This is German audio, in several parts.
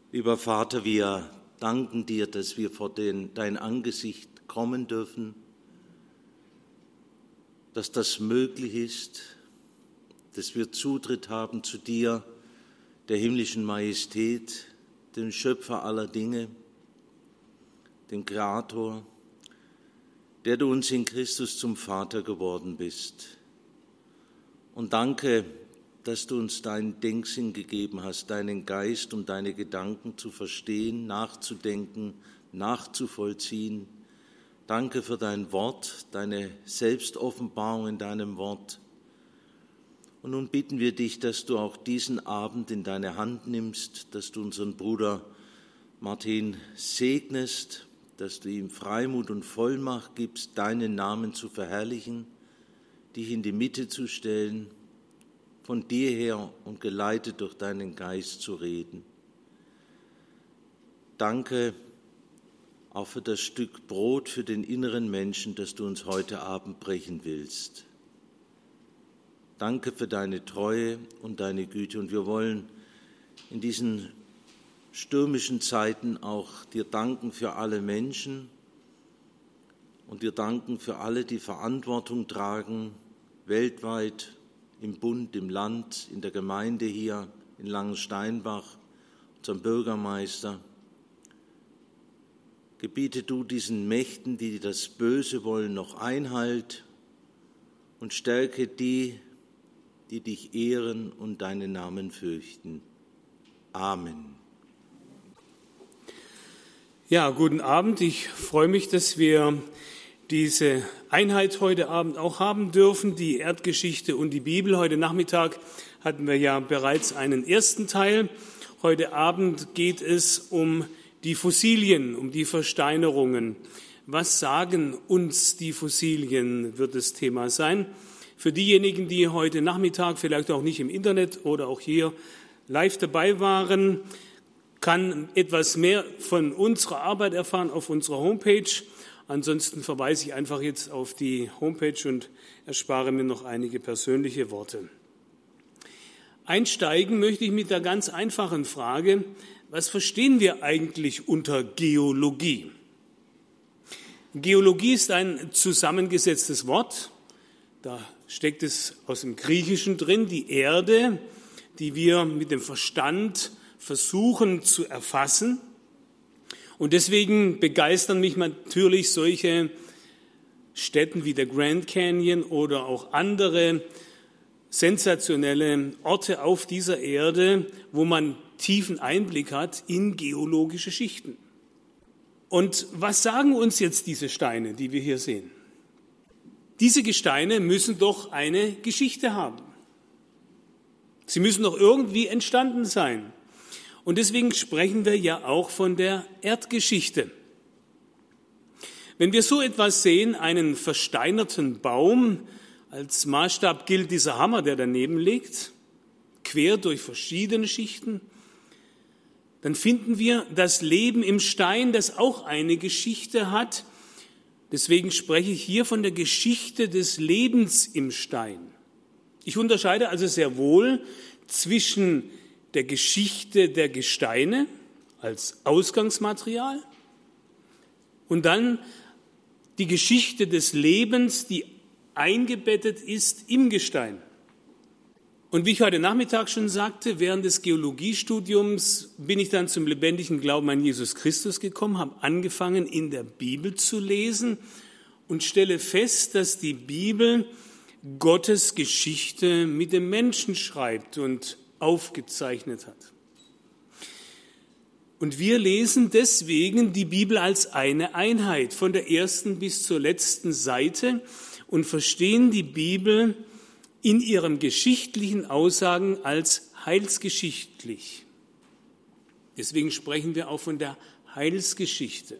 Lieber Vater, wir danken dir, dass wir vor dein Angesicht kommen dürfen, dass das möglich ist, dass wir Zutritt haben zu dir, der himmlischen Majestät, dem Schöpfer aller Dinge, dem Kreator, der du uns in Christus zum Vater geworden bist. Und danke, dass du uns deinen Denksinn gegeben hast, deinen Geist, um deine Gedanken zu verstehen, nachzudenken, nachzuvollziehen. Danke für dein Wort, deine Selbstoffenbarung in deinem Wort. Und nun bitten wir dich, dass du auch diesen Abend in deine Hand nimmst, dass du unseren Bruder Martin segnest, dass du ihm Freimut und Vollmacht gibst, deinen Namen zu verherrlichen, dich in die Mitte zu stellen, von dir her und geleitet durch deinen Geist zu reden. Danke auch für das Stück Brot für den inneren Menschen, das du uns heute Abend brechen willst. Danke für deine Treue und deine Güte. Und wir wollen in diesen stürmischen Zeiten auch dir danken für alle Menschen und dir danken für alle, die Verantwortung tragen, weltweit, im Bund, im Land, in der Gemeinde hier in Langensteinbach, unserem Bürgermeister. Gebiete du diesen Mächten, die das Böse wollen, noch Einhalt und stärke die dich ehren und deinen Namen fürchten. Amen. Ja, guten Abend. Ich freue mich, dass wir diese Einheit heute Abend auch haben dürfen, die Erdgeschichte und die Bibel. Heute Nachmittag hatten wir ja bereits einen ersten Teil. Heute Abend geht es um die Fossilien, um die Versteinerungen. Was sagen uns die Fossilien, wird das Thema sein. Für diejenigen, die heute Nachmittag vielleicht auch nicht im Internet oder auch hier live dabei waren, kann etwas mehr von unserer Arbeit erfahren auf unserer Homepage. Ansonsten verweise ich einfach jetzt auf die Homepage und erspare mir noch einige persönliche Worte. Einsteigen möchte ich mit der ganz einfachen Frage: Was verstehen wir eigentlich unter Geologie? Geologie ist ein zusammengesetztes Wort. Da steckt es aus dem Griechischen drin, die Erde, die wir mit dem Verstand versuchen zu erfassen. Und deswegen begeistern mich natürlich solche Stätten wie der Grand Canyon oder auch andere sensationelle Orte auf dieser Erde, wo man tiefen Einblick hat in geologische Schichten. Und was sagen uns jetzt diese Steine, die wir hier sehen? Diese Gesteine müssen doch eine Geschichte haben. Sie müssen doch irgendwie entstanden sein. Und deswegen sprechen wir ja auch von der Erdgeschichte. Wenn wir so etwas sehen, einen versteinerten Baum, als Maßstab gilt dieser Hammer, der daneben liegt, quer durch verschiedene Schichten, dann finden wir das Leben im Stein, das auch eine Geschichte hat. Deswegen spreche ich hier von der Geschichte des Lebens im Stein. Ich unterscheide also sehr wohl zwischen der Geschichte der Gesteine als Ausgangsmaterial und dann die Geschichte des Lebens, die eingebettet ist im Gestein. Und wie ich heute Nachmittag schon sagte, während des Geologiestudiums bin ich dann zum lebendigen Glauben an Jesus Christus gekommen, habe angefangen, in der Bibel zu lesen und stelle fest, dass die Bibel Gottes Geschichte mit dem Menschen schreibt und aufgezeichnet hat. Und wir lesen deswegen die Bibel als eine Einheit, von der ersten bis zur letzten Seite, und verstehen die Bibel in ihren geschichtlichen Aussagen als heilsgeschichtlich. Deswegen sprechen wir auch von der Heilsgeschichte.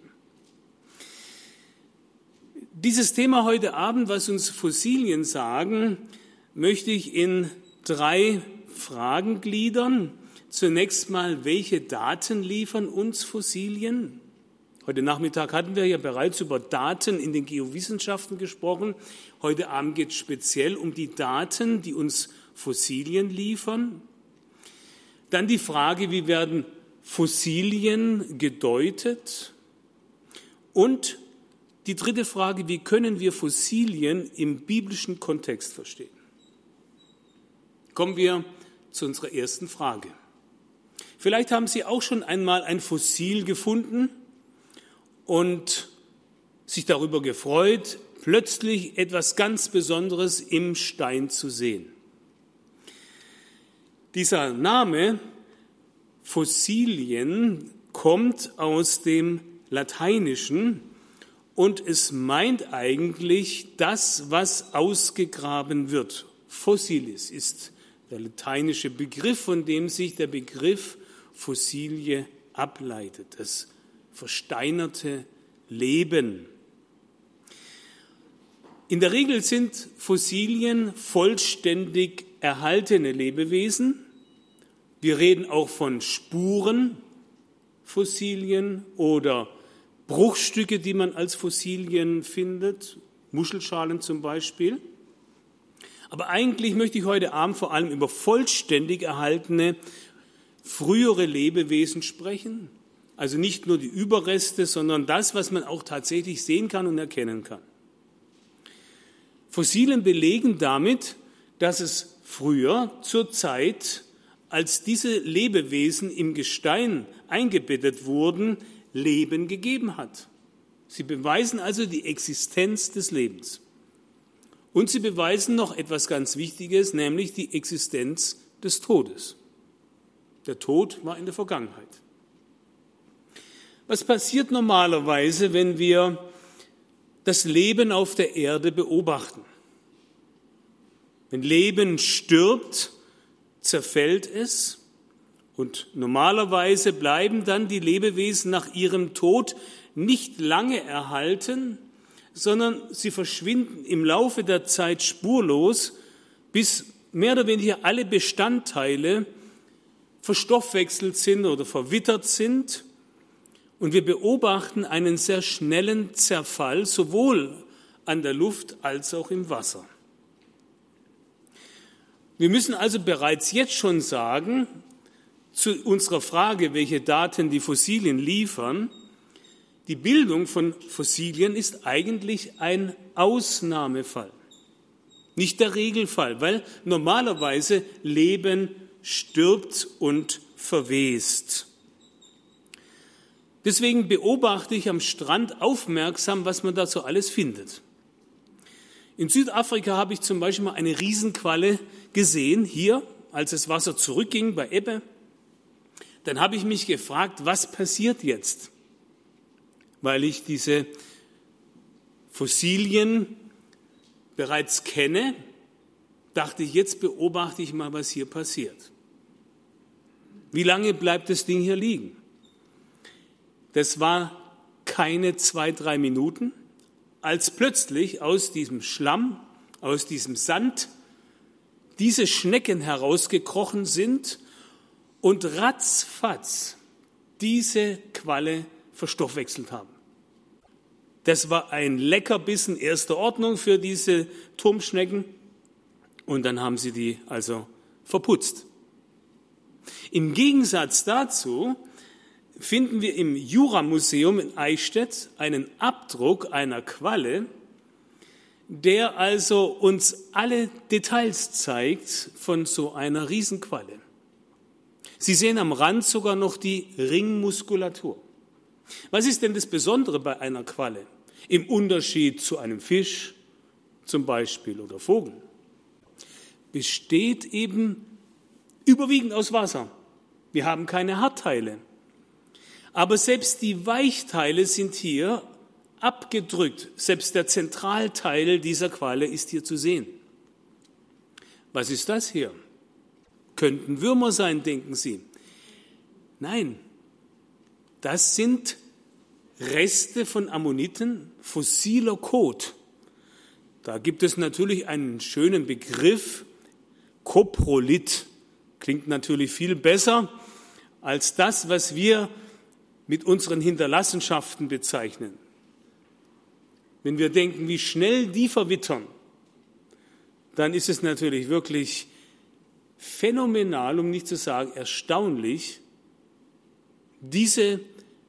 Dieses Thema heute Abend, was uns Fossilien sagen, möchte ich in 3 Fragen gliedern. Zunächst mal, welche Daten liefern uns Fossilien? Heute Nachmittag hatten wir ja bereits über Daten in den Geowissenschaften gesprochen. Heute Abend geht es speziell um die Daten, die uns Fossilien liefern. Dann die Frage, wie werden Fossilien gedeutet? Und die dritte Frage, wie können wir Fossilien im biblischen Kontext verstehen? Kommen wir zu unserer ersten Frage. Vielleicht haben Sie auch schon einmal ein Fossil gefunden und sich darüber gefreut, plötzlich etwas ganz Besonderes im Stein zu sehen. Dieser Name Fossilien kommt aus dem Lateinischen und es meint eigentlich das, was ausgegraben wird. Fossilis ist der lateinische Begriff, von dem sich der Begriff Fossilie ableitet, das versteinerte Leben. In der Regel sind Fossilien vollständig erhaltene Lebewesen. Wir reden auch von Spurenfossilien oder Bruchstücke, die man als Fossilien findet, Muschelschalen zum Beispiel. Aber eigentlich möchte ich heute Abend vor allem über vollständig erhaltene frühere Lebewesen sprechen. Also nicht nur die Überreste, sondern das, was man auch tatsächlich sehen kann und erkennen kann. Fossilien belegen damit, dass es früher zur Zeit, als diese Lebewesen im Gestein eingebettet wurden, Leben gegeben hat. Sie beweisen also die Existenz des Lebens. Und sie beweisen noch etwas ganz Wichtiges, nämlich die Existenz des Todes. Der Tod war in der Vergangenheit. Was passiert normalerweise, wenn wir das Leben auf der Erde beobachten? Wenn Leben stirbt, zerfällt es und normalerweise bleiben dann die Lebewesen nach ihrem Tod nicht lange erhalten, sondern sie verschwinden im Laufe der Zeit spurlos, bis mehr oder weniger alle Bestandteile verstoffwechselt sind oder verwittert sind. Und wir beobachten einen sehr schnellen Zerfall, sowohl an der Luft als auch im Wasser. Wir müssen also bereits jetzt schon sagen, zu unserer Frage, welche Daten die Fossilien liefern, die Bildung von Fossilien ist eigentlich ein Ausnahmefall, nicht der Regelfall, weil normalerweise Leben stirbt und verwest. Deswegen beobachte ich am Strand aufmerksam, was man da so alles findet. In Südafrika habe ich zum Beispiel mal eine Riesenqualle gesehen, hier, als das Wasser zurückging bei Ebbe. Dann habe ich mich gefragt, was passiert jetzt? Weil ich diese Fossilien bereits kenne, dachte ich, jetzt beobachte ich mal, was hier passiert. Wie lange bleibt das Ding hier liegen? Das war keine 2-3 Minuten, als plötzlich aus diesem Schlamm, aus diesem Sand, diese Schnecken herausgekrochen sind und ratzfatz diese Qualle verstoffwechselt haben. Das war ein Leckerbissen erster Ordnung für diese Turmschnecken und dann haben sie die also verputzt. Im Gegensatz dazu finden wir im Jura-Museum in Eichstätt einen Abdruck einer Qualle, der also uns alle Details zeigt von so einer Riesenqualle. Sie sehen am Rand sogar noch die Ringmuskulatur. Was ist denn das Besondere bei einer Qualle? Im Unterschied zu einem Fisch zum Beispiel oder Vogel. Besteht eben überwiegend aus Wasser. Wir haben keine Hartteile. Aber selbst die Weichteile sind hier abgedrückt. Selbst der Zentralteil dieser Qualle ist hier zu sehen. Was ist das hier? Könnten Würmer sein, denken Sie? Nein, das sind Reste von Ammoniten, fossiler Kot. Da gibt es natürlich einen schönen Begriff, Koprolith. Klingt natürlich viel besser als das, was wir mit unseren Hinterlassenschaften bezeichnen. Wenn wir denken, wie schnell die verwittern, dann ist es natürlich wirklich phänomenal, um nicht zu sagen erstaunlich, diese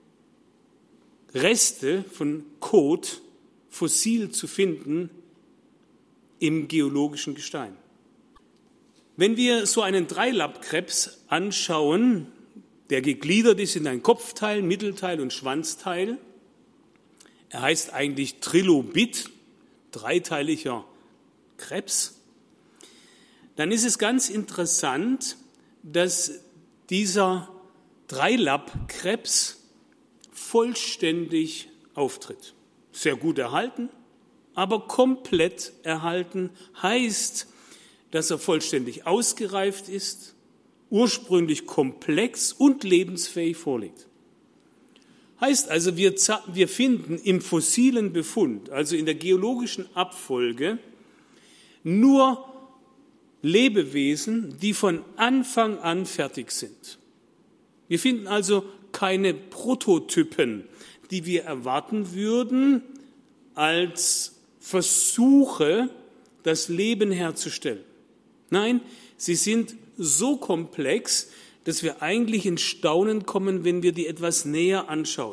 Reste von Kot fossil zu finden im geologischen Gestein. Wenn wir so einen Dreilappkrebs anschauen, der gegliedert ist in ein Kopfteil, Mittelteil und Schwanzteil, er heißt eigentlich Trilobit, dreiteiliger Krebs, dann ist es ganz interessant, dass dieser Dreilappkrebs vollständig auftritt. Sehr gut erhalten, aber komplett erhalten heißt, dass er vollständig ausgereift ist, ursprünglich komplex und lebensfähig vorliegt. Heißt also, wir finden im fossilen Befund, also in der geologischen Abfolge, nur Lebewesen, die von Anfang an fertig sind. Wir finden also keine Prototypen, die wir erwarten würden als Versuche, das Leben herzustellen. Nein, sie sind so komplex, dass wir eigentlich in Staunen kommen, wenn wir die etwas näher anschauen.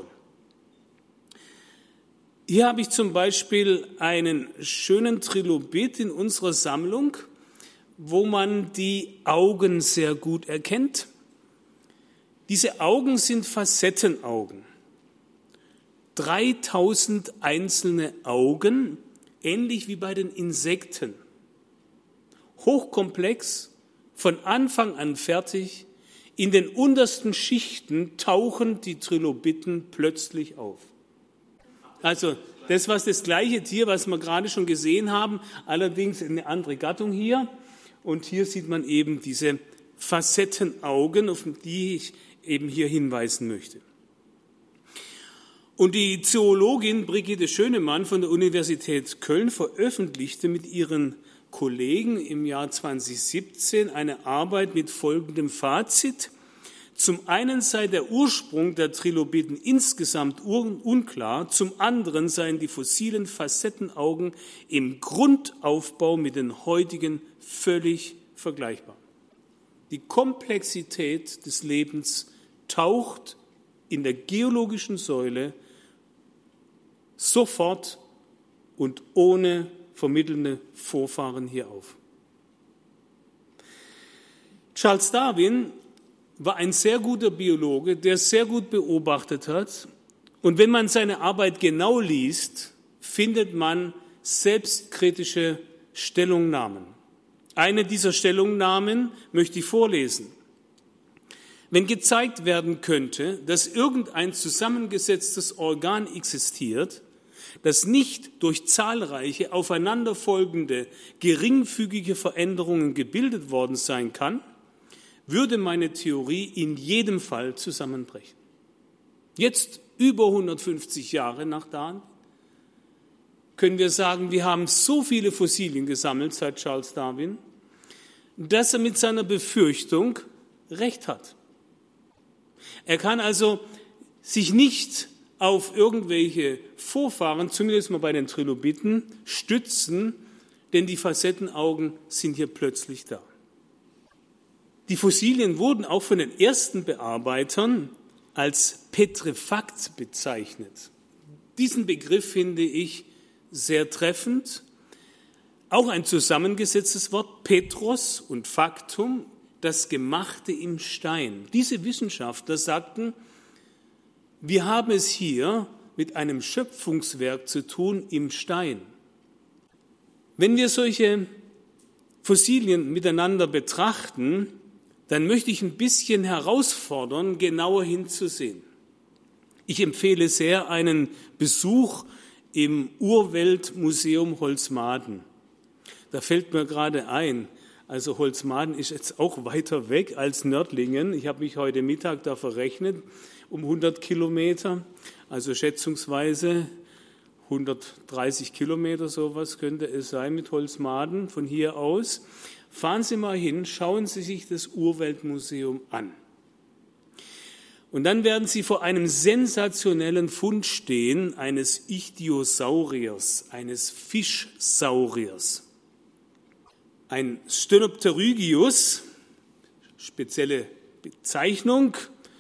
Hier habe ich zum Beispiel einen schönen Trilobit in unserer Sammlung, wo man die Augen sehr gut erkennt. Diese Augen sind Facettenaugen. 3000 einzelne Augen, ähnlich wie bei den Insekten. Hochkomplex, von Anfang an fertig. In den untersten Schichten tauchen die Trilobiten plötzlich auf. Also das war das gleiche Tier, was wir gerade schon gesehen haben, allerdings eine andere Gattung hier. Und hier sieht man eben diese Facettenaugen, auf die ich eben hier hinweisen möchte. Und die Zoologin Brigitte Schönemann von der Universität Köln veröffentlichte mit ihren Kollegen im Jahr 2017 eine Arbeit mit folgendem Fazit. Zum einen sei der Ursprung der Trilobiten insgesamt unklar, zum anderen seien die fossilen Facettenaugen im Grundaufbau mit den heutigen völlig vergleichbar. Die Komplexität des Lebens taucht in der geologischen Säule sofort und ohne vermittelnde Vorfahren hier auf. Charles Darwin war ein sehr guter Biologe, der sehr gut beobachtet hat. Und wenn man seine Arbeit genau liest, findet man selbstkritische Stellungnahmen. Eine dieser Stellungnahmen möchte ich vorlesen. Wenn gezeigt werden könnte, dass irgendein zusammengesetztes Organ existiert, das nicht durch zahlreiche aufeinanderfolgende geringfügige Veränderungen gebildet worden sein kann, würde meine Theorie in jedem Fall zusammenbrechen. Jetzt, über 150 Jahre nach Darwin, können wir sagen, wir haben so viele Fossilien gesammelt seit Charles Darwin, dass er mit seiner Befürchtung recht hat. Er kann also sich nicht auf irgendwelche Vorfahren, zumindest mal bei den Trilobiten, stützen, denn die Facettenaugen sind hier plötzlich da. Die Fossilien wurden auch von den ersten Bearbeitern als petrefakt bezeichnet. Diesen Begriff finde ich sehr treffend. Auch ein zusammengesetztes Wort, Petros und Faktum, das Gemachte im Stein. Diese Wissenschaftler sagten, wir haben es hier mit einem Schöpfungswerk zu tun im Stein. Wenn wir solche Fossilien miteinander betrachten, dann möchte ich ein bisschen herausfordern, genauer hinzusehen. Ich empfehle sehr einen Besuch im Urweltmuseum Holzmaden. Da fällt mir gerade ein, also Holzmaden ist jetzt auch weiter weg als Nördlingen. Ich habe mich heute Mittag da verrechnet, um 100 Kilometer, also schätzungsweise 130 Kilometer, sowas könnte es sein mit Holzmaden von hier aus. Fahren Sie mal hin, schauen Sie sich das Urweltmuseum an. Und dann werden Sie vor einem sensationellen Fund stehen, eines Ichthyosauriers, eines Fischsauriers. Ein Stenopterygius, spezielle Bezeichnung,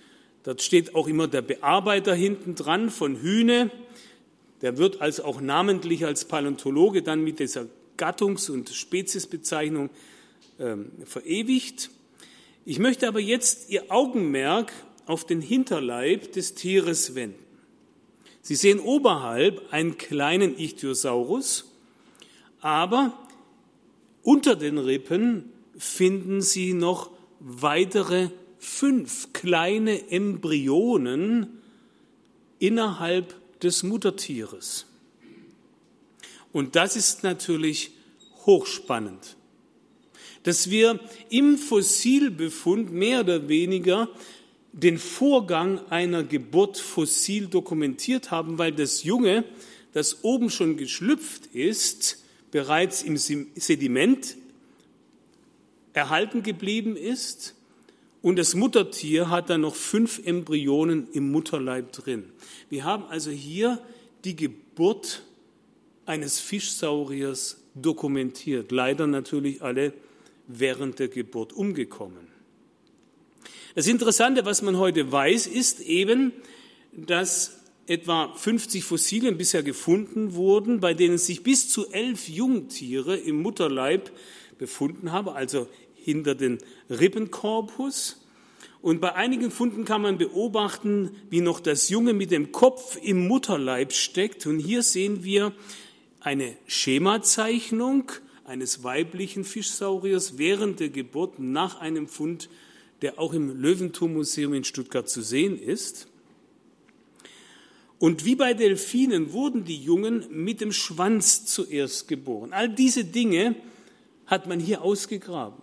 Dort steht auch immer der Bearbeiter hinten dran von Hühne. Der wird also auch namentlich als Paläontologe dann mit dieser Gattungs- und Speziesbezeichnung verewigt. Ich möchte aber jetzt Ihr Augenmerk auf den Hinterleib des Tieres wenden. Sie sehen oberhalb einen kleinen Ichthyosaurus, aber unter den Rippen finden Sie noch weitere 5 kleine Embryonen innerhalb des Muttertieres. Und das ist natürlich hochspannend, dass wir im Fossilbefund mehr oder weniger den Vorgang einer Geburt fossil dokumentiert haben, weil das Junge, das oben schon geschlüpft ist, bereits im Sediment erhalten geblieben ist und das Muttertier hat dann noch 5 Embryonen im Mutterleib drin. Wir haben also hier die Geburt eines Fischsauriers dokumentiert, leider natürlich alle während der Geburt umgekommen. Das Interessante, was man heute weiß, ist eben, dass etwa 50 Fossilien bisher gefunden wurden, bei denen sich bis zu 11 Jungtiere im Mutterleib befunden haben, also hinter den Rippenkorpus. Und bei einigen Funden kann man beobachten, wie noch das Junge mit dem Kopf im Mutterleib steckt. Und hier sehen wir eine Schemazeichnung eines weiblichen Fischsauriers während der Geburt nach einem Fund, der auch im Löwenthurm-Museum in Stuttgart zu sehen ist. Und wie bei Delfinen wurden die Jungen mit dem Schwanz zuerst geboren. All diese Dinge hat man hier ausgegraben.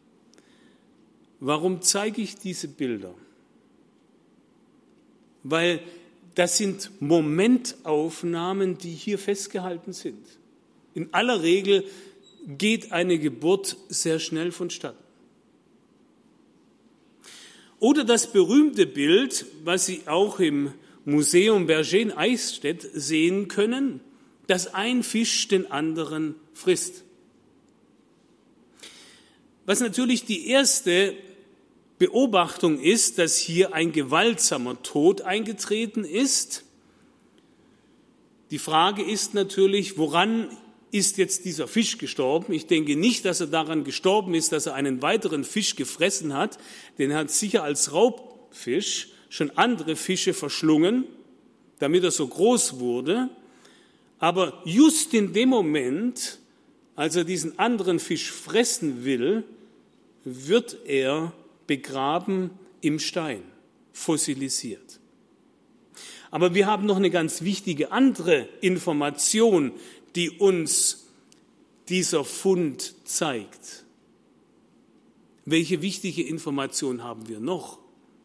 Warum zeige ich diese Bilder? Weil das sind Momentaufnahmen, die hier festgehalten sind. In aller Regel geht eine Geburt sehr schnell vonstatten. Oder das berühmte Bild, was Sie auch im Museum Berger in Eichstätt sehen können, dass ein Fisch den anderen frisst. Was natürlich die erste Beobachtung ist, dass hier ein gewaltsamer Tod eingetreten ist. Die Frage ist natürlich, woran ist jetzt dieser Fisch gestorben? Ich denke nicht, dass er daran gestorben ist, dass er einen weiteren Fisch gefressen hat. Den hat sicher als Raubfisch schon andere Fische verschlungen, damit er so groß wurde. Aber just in dem Moment, als er diesen anderen Fisch fressen will, wird er begraben im Stein, fossilisiert. Aber wir haben noch eine ganz wichtige andere Information, die uns dieser Fund zeigt. Welche wichtige Information haben wir noch?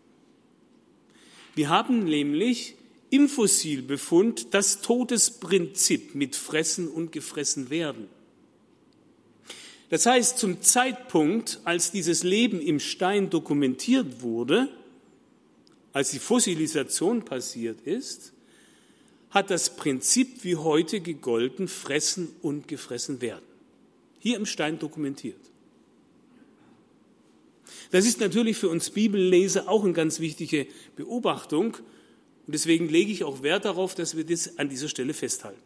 Wir haben nämlich im Fossilbefund das Todesprinzip mit Fressen und gefressen werden. Das heißt, zum Zeitpunkt, als dieses Leben im Stein dokumentiert wurde, als die Fossilisation passiert ist, hat das Prinzip wie heute gegolten, fressen und gefressen werden. Hier im Stein dokumentiert. Das ist natürlich für uns Bibelleser auch eine ganz wichtige Beobachtung. Und deswegen lege ich auch Wert darauf, dass wir das an dieser Stelle festhalten.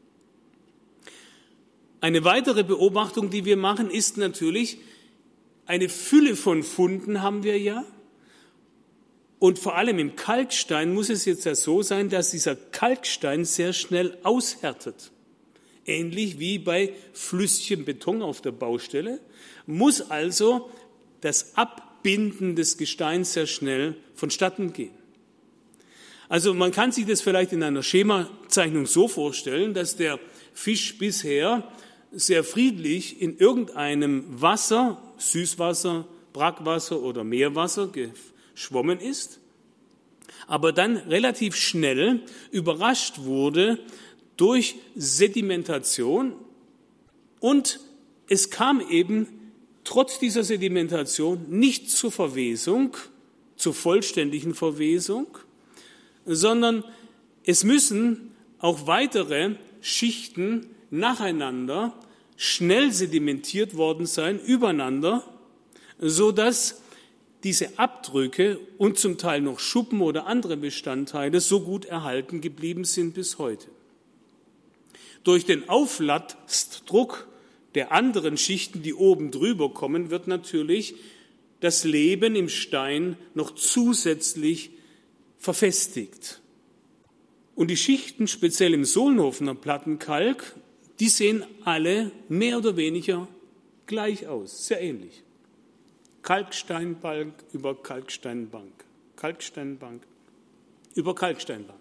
Eine weitere Beobachtung, die wir machen, ist natürlich, eine Fülle von Funden haben wir ja. Und vor allem im Kalkstein muss es jetzt ja so sein, dass dieser Kalkstein sehr schnell aushärtet. Ähnlich wie bei flüssigem Beton auf der Baustelle, muss also das Abbinden des Gesteins sehr schnell vonstatten gehen. Also man kann sich das vielleicht in einer Schemazeichnung so vorstellen, dass der Fisch bisher sehr friedlich in irgendeinem Wasser, Süßwasser, Brackwasser oder Meerwasser geschwommen ist, aber dann relativ schnell überrascht wurde durch Sedimentation und es kam eben trotz dieser Sedimentation nicht zur Verwesung, zur vollständigen Verwesung, sondern es müssen auch weitere Schichten nacheinander schnell sedimentiert worden sein, übereinander, so dass diese Abdrücke und zum Teil noch Schuppen oder andere Bestandteile so gut erhalten geblieben sind bis heute. Durch den Auflastdruck der anderen Schichten, die oben drüber kommen, wird natürlich das Leben im Stein noch zusätzlich verfestigt. Und die Schichten, speziell im Solnhofener Plattenkalk, die sehen alle mehr oder weniger gleich aus, sehr ähnlich. Kalksteinbank über Kalksteinbank, Kalksteinbank über Kalksteinbank.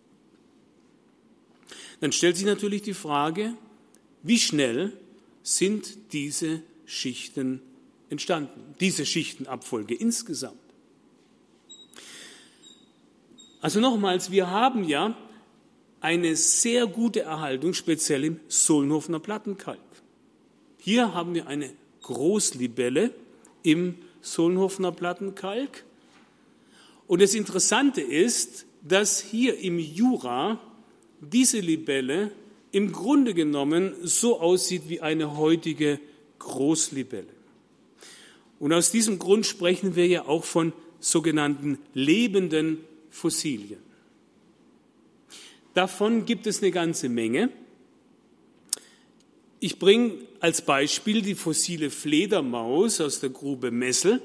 Dann stellt sich natürlich die Frage, wie schnell sind diese Schichten entstanden, diese Schichtenabfolge insgesamt. Also nochmals, wir haben ja eine sehr gute Erhaltung, speziell im Solnhofener Plattenkalk. Hier haben wir eine Großlibelle im Solnhofener Plattenkalk. Und das Interessante ist, dass hier im Jura diese Libelle im Grunde genommen so aussieht wie eine heutige Großlibelle. Und aus diesem Grund sprechen wir ja auch von sogenannten lebenden Fossilien. Davon gibt es eine ganze Menge. Ich bringe als Beispiel die fossile Fledermaus aus der Grube Messel,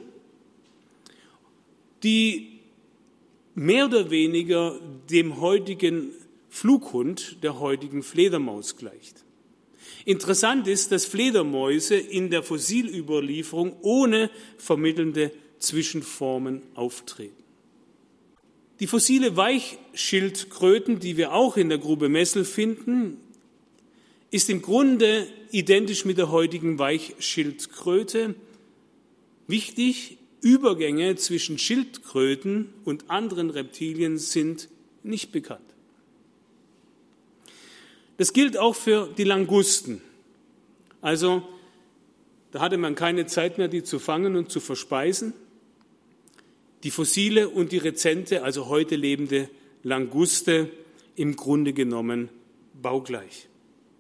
die mehr oder weniger dem heutigen Flughund, der heutigen Fledermaus gleicht. Interessant ist, dass Fledermäuse in der Fossilüberlieferung ohne vermittelnde Zwischenformen auftreten. Die fossile Weichschildkröten, die wir auch in der Grube Messel finden, ist im Grunde identisch mit der heutigen Weichschildkröte. Wichtig, Übergänge zwischen Schildkröten und anderen Reptilien sind nicht bekannt. Das gilt auch für die Langusten. Also, da hatte man keine Zeit mehr, die zu fangen und zu verspeisen. Die fossile und die rezente, also heute lebende Languste, im Grunde genommen baugleich.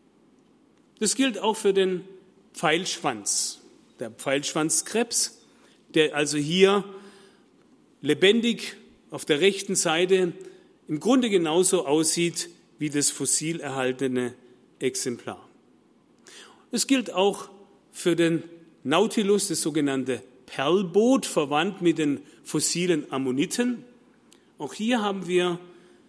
Das gilt auch für den Pfeilschwanz, der Pfeilschwanzkrebs, der also hier lebendig auf der rechten Seite im Grunde genauso aussieht wie das fossil erhaltene Exemplar. Es gilt auch für den Nautilus, das sogenannte Perlboot, verwandt mit den fossilen Ammoniten. Auch hier haben wir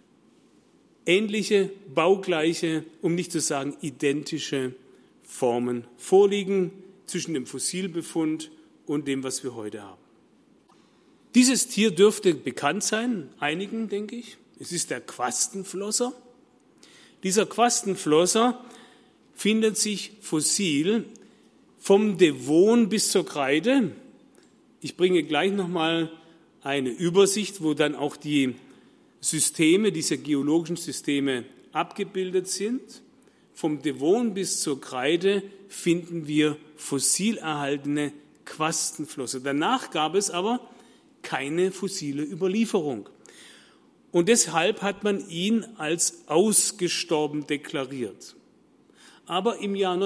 ähnliche, baugleiche, um nicht zu sagen identische Formen vorliegen zwischen dem Fossilbefund und dem, was wir heute haben. Dieses Tier dürfte bekannt sein, einigen, denke ich. Es ist der Quastenflosser. Dieser Quastenflosser findet sich fossil vom Devon bis zur Kreide. Ich bringe gleich nochmal eine Übersicht, wo dann auch die Systeme, diese geologischen Systeme abgebildet sind. Vom Devon bis zur Kreide finden wir fossil erhaltene Quastenflosser. Danach gab es aber keine fossile Überlieferung. Und deshalb hat man ihn als ausgestorben deklariert. Aber im Jahr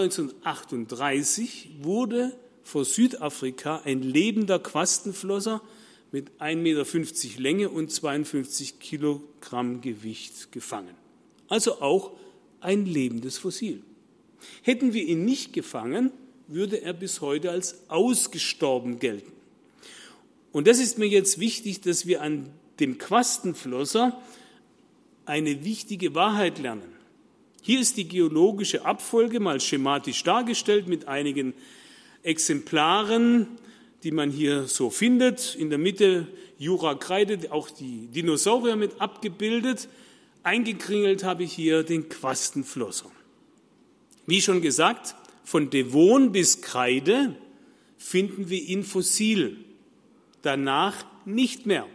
1938 wurde vor Südafrika ein lebender Quastenflosser mit 1,50 Meter Länge und 52 Kilogramm Gewicht gefangen. Also auch ein lebendes Fossil. Hätten wir ihn nicht gefangen, würde er bis heute als ausgestorben gelten. Und das ist mir jetzt wichtig, dass wir an dem Quastenflosser eine wichtige Wahrheit lernen. Hier ist die geologische Abfolge mal schematisch dargestellt mit einigen Exemplaren, die man hier so findet. In der Mitte Jura-Kreide, auch die Dinosaurier mit abgebildet. Eingekringelt habe ich hier den Quastenflosser. Wie schon gesagt, von Devon bis Kreide finden wir ihn fossil. Danach nicht mehr.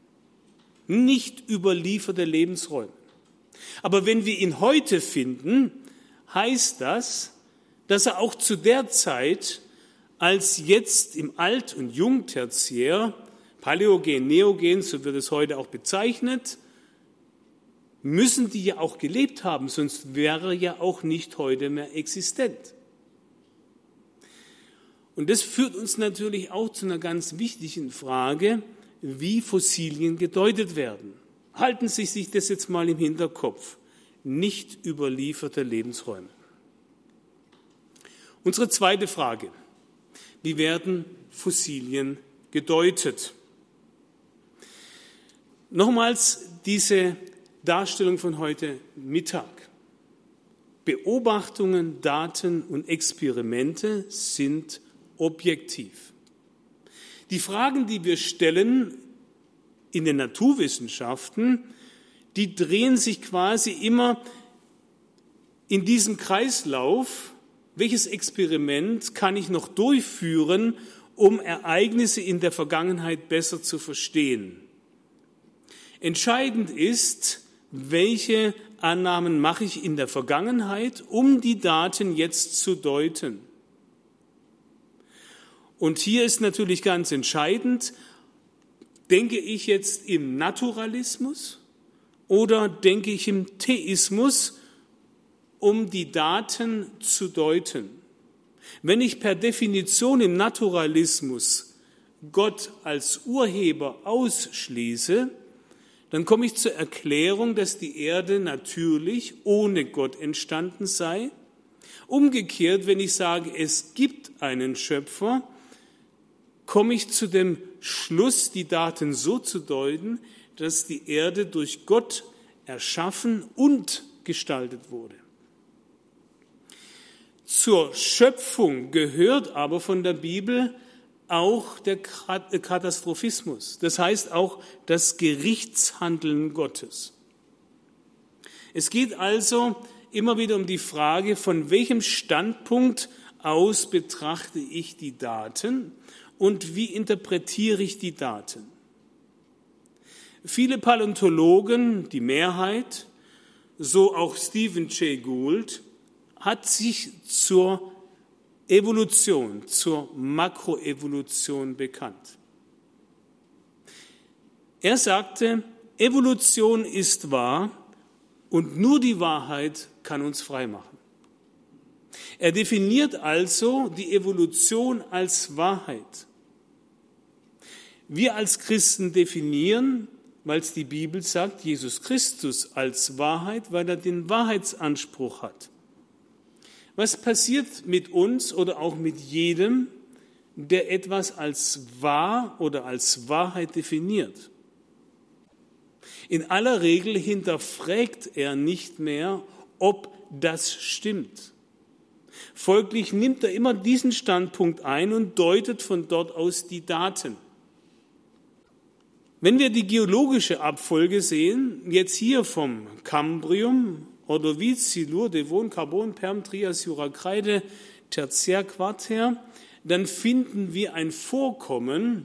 Nicht überlieferte Lebensräume. Aber wenn wir ihn heute finden, heißt das, dass er auch zu der Zeit, als jetzt im Alt- und Jungtertiär, Paläogen, Neogen, so wird es heute auch bezeichnet, müssen die ja auch gelebt haben, sonst wäre er ja auch nicht heute mehr existent. Und das führt uns natürlich auch zu einer ganz wichtigen Frage, wie Fossilien gedeutet werden. Halten Sie sich das jetzt mal im Hinterkopf. Nicht überlieferte Lebensräume. Unsere zweite Frage. Wie werden Fossilien gedeutet? Nochmals diese Darstellung von heute Mittag. Beobachtungen, Daten und Experimente sind objektiv. Die Fragen, die wir stellen in den Naturwissenschaften, die drehen sich quasi immer in diesem Kreislauf. Welches Experiment kann ich noch durchführen, um Ereignisse in der Vergangenheit besser zu verstehen? Entscheidend ist, welche Annahmen mache ich in der Vergangenheit, um die Daten jetzt zu deuten. Und hier ist natürlich ganz entscheidend, denke ich jetzt im Naturalismus oder denke ich im Theismus, um die Daten zu deuten. Wenn ich per Definition im Naturalismus Gott als Urheber ausschließe, dann komme ich zur Erklärung, dass die Erde natürlich ohne Gott entstanden sei. Umgekehrt, wenn ich sage, es gibt einen Schöpfer, komme ich zu dem Schluss, die Daten so zu deuten, dass die Erde durch Gott erschaffen und gestaltet wurde. Zur Schöpfung gehört aber von der Bibel auch der Katastrophismus, das heißt auch das Gerichtshandeln Gottes. Es geht also immer wieder um die Frage, von welchem Standpunkt aus betrachte ich die Daten und wie interpretiere ich die Daten. Viele Paläontologen, die Mehrheit, so auch Stephen Jay Gould, hat sich zur Evolution, zur Makroevolution bekannt. Er sagte, Evolution ist wahr und nur die Wahrheit kann uns frei machen. Er definiert also die Evolution als Wahrheit. Wir als Christen definieren, weil es die Bibel sagt, Jesus Christus als Wahrheit, weil er den Wahrheitsanspruch hat. Was passiert mit uns oder auch mit jedem, der etwas als wahr oder als Wahrheit definiert? In aller Regel hinterfragt er nicht mehr, ob das stimmt. Folglich nimmt er immer diesen Standpunkt ein und deutet von dort aus die Daten. Wenn wir die geologische Abfolge sehen, jetzt hier vom Kambrium, Ordovez, Silur, Devon, Carbon, Perm, Trias, Jura, Kreide, Tertiär, Quartär, dann finden wir ein Vorkommen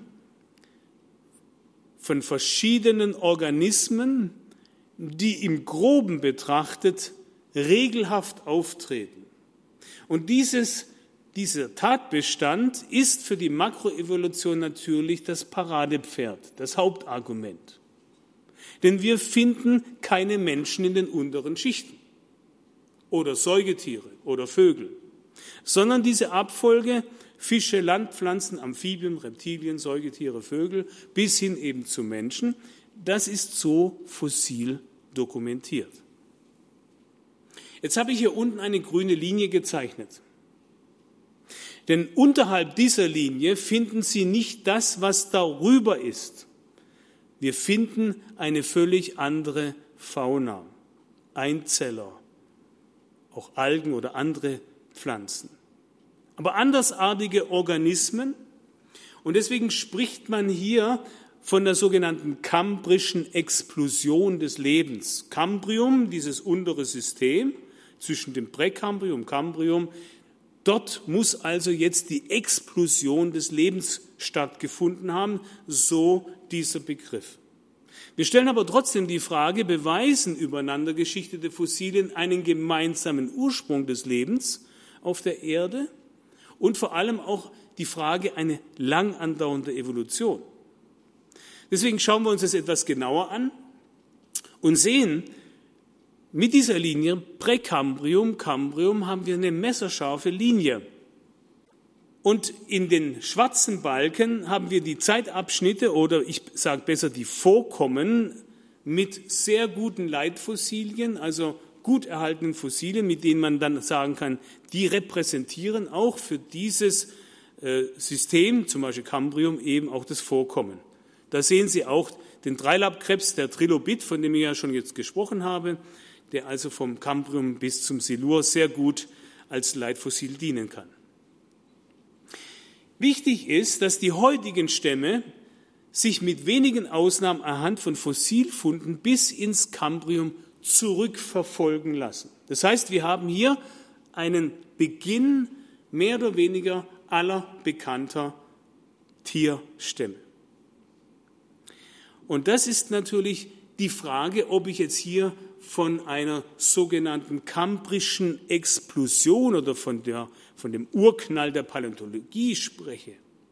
von verschiedenen Organismen, die im Groben betrachtet regelhaft auftreten. Und dieser Tatbestand ist für die Makroevolution natürlich das Paradepferd, das Hauptargument. Denn wir finden keine Menschen in den unteren Schichten oder Säugetiere oder Vögel, sondern diese Abfolge Fische, Landpflanzen, Amphibien, Reptilien, Säugetiere, Vögel bis hin eben zu Menschen, das ist so fossil dokumentiert. Jetzt habe ich hier unten eine grüne Linie gezeichnet. Denn unterhalb dieser Linie finden Sie nicht das, was darüber ist. Wir finden eine völlig andere Fauna, Einzeller, auch Algen oder andere Pflanzen. Aber andersartige Organismen, und deswegen spricht man hier von der sogenannten kambrischen Explosion des Lebens. Kambrium, dieses untere System zwischen dem Präkambrium und Kambrium, dort muss also jetzt die Explosion des Lebens stattgefunden haben, so dieser Begriff. Wir stellen aber trotzdem die Frage, beweisen übereinander geschichtete Fossilien einen gemeinsamen Ursprung des Lebens auf der Erde und vor allem auch die Frage eine lang andauernde Evolution. Deswegen schauen wir uns das etwas genauer an und sehen, mit dieser Linie Präkambrium, Kambrium haben wir eine messerscharfe Linie. Und in den schwarzen Balken haben wir die Zeitabschnitte oder ich sage besser die Vorkommen mit sehr guten Leitfossilien, also gut erhaltenen Fossilien, mit denen man dann sagen kann, die repräsentieren auch für dieses System, zum Beispiel Cambrium, eben auch das Vorkommen. Da sehen Sie auch den Dreilappkrebs, der Trilobit, von dem ich ja schon jetzt gesprochen habe, der also vom Cambrium bis zum Silur sehr gut als Leitfossil dienen kann. Wichtig ist, dass die heutigen Stämme sich mit wenigen Ausnahmen anhand von Fossilfunden bis ins Cambrium zurückverfolgen lassen. Das heißt, wir haben hier einen Beginn mehr oder weniger aller bekannter Tierstämme. Und das ist natürlich die Frage, ob ich jetzt hier von einer sogenannten kambrischen Explosion oder von dem Urknall der Paläontologie spreche.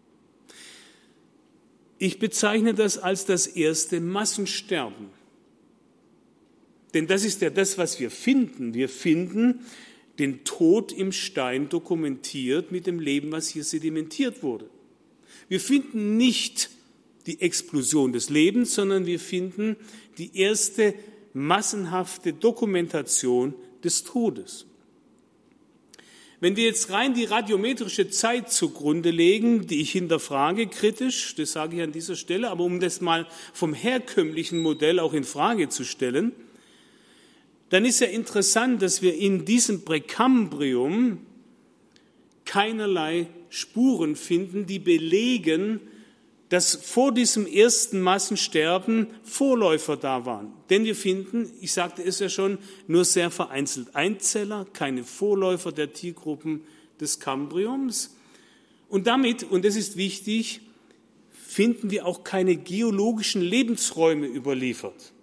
Ich bezeichne das als das erste Massensterben. Denn das ist ja das, was wir finden. Wir finden den Tod im Stein dokumentiert mit dem Leben, was hier sedimentiert wurde. Wir finden nicht die Explosion des Lebens, sondern wir finden die erste massenhafte Dokumentation des Todes. Wenn wir jetzt rein die radiometrische Zeit zugrunde legen, die ich hinterfrage kritisch, das sage ich an dieser Stelle, aber um das mal vom herkömmlichen Modell auch in Frage zu stellen, dann ist ja interessant, dass wir in diesem Präkambrium keinerlei Spuren finden, die belegen, dass vor diesem ersten Massensterben Vorläufer da waren. Denn wir finden, ich sagte es ja schon, nur sehr vereinzelt Einzeller, keine Vorläufer der Tiergruppen des Kambriums. Und damit, und das ist wichtig, finden wir auch keine geologischen Lebensräume überliefert.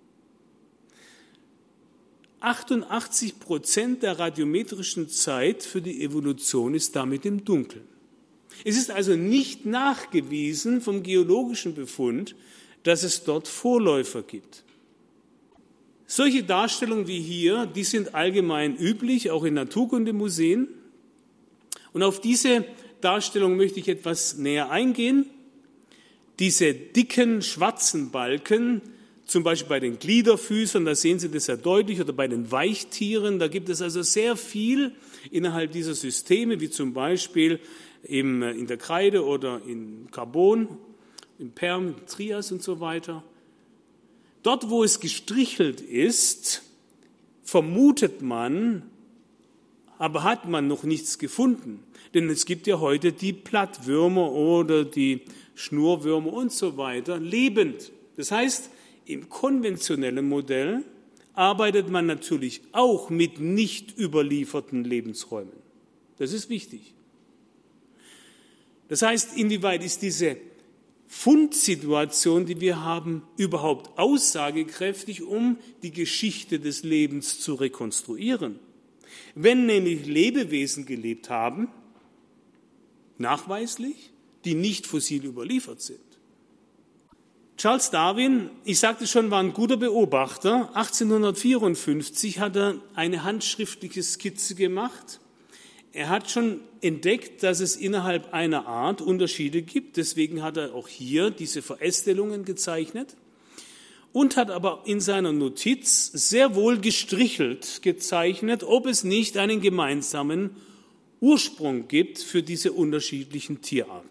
88% der radiometrischen Zeit für die Evolution ist damit im Dunkeln. Es ist also nicht nachgewiesen vom geologischen Befund, dass es dort Vorläufer gibt. Solche Darstellungen wie hier, die sind allgemein üblich, auch in Naturkundemuseen. Und auf diese Darstellung möchte ich etwas näher eingehen. Diese dicken schwarzen Balken, zum Beispiel bei den Gliederfüßern, da sehen Sie das sehr deutlich, oder bei den Weichtieren, da gibt es also sehr viel innerhalb dieser Systeme, wie zum Beispiel in der Kreide oder in Carbon, im Perm, im Trias und so weiter. Dort, wo es gestrichelt ist, vermutet man, aber hat man noch nichts gefunden. Denn es gibt ja heute die Plattwürmer oder die Schnurwürmer und so weiter lebend. Das heißt, im konventionellen Modell arbeitet man natürlich auch mit nicht überlieferten Lebensräumen. Das ist wichtig. Das heißt, inwieweit ist diese Fundsituation, die wir haben, überhaupt aussagekräftig, um die Geschichte des Lebens zu rekonstruieren? Wenn nämlich Lebewesen gelebt haben, nachweislich, die nicht fossil überliefert sind. Charles Darwin, ich sagte schon, war ein guter Beobachter. 1854 hat er eine handschriftliche Skizze gemacht. Er hat schon entdeckt, dass es innerhalb einer Art Unterschiede gibt. Deswegen hat er auch hier diese Verästelungen gezeichnet und hat aber in seiner Notiz sehr wohl gestrichelt gezeichnet, ob es nicht einen gemeinsamen Ursprung gibt für diese unterschiedlichen Tierarten.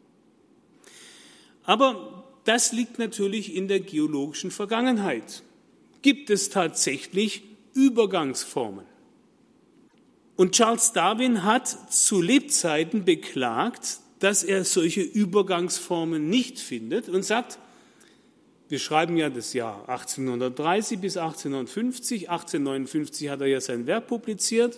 Aber das liegt natürlich in der geologischen Vergangenheit. Gibt es tatsächlich Übergangsformen? Und Charles Darwin hat zu Lebzeiten beklagt, dass er solche Übergangsformen nicht findet und sagt, wir schreiben ja das Jahr 1830 bis 1850, 1859 hat er ja sein Werk publiziert.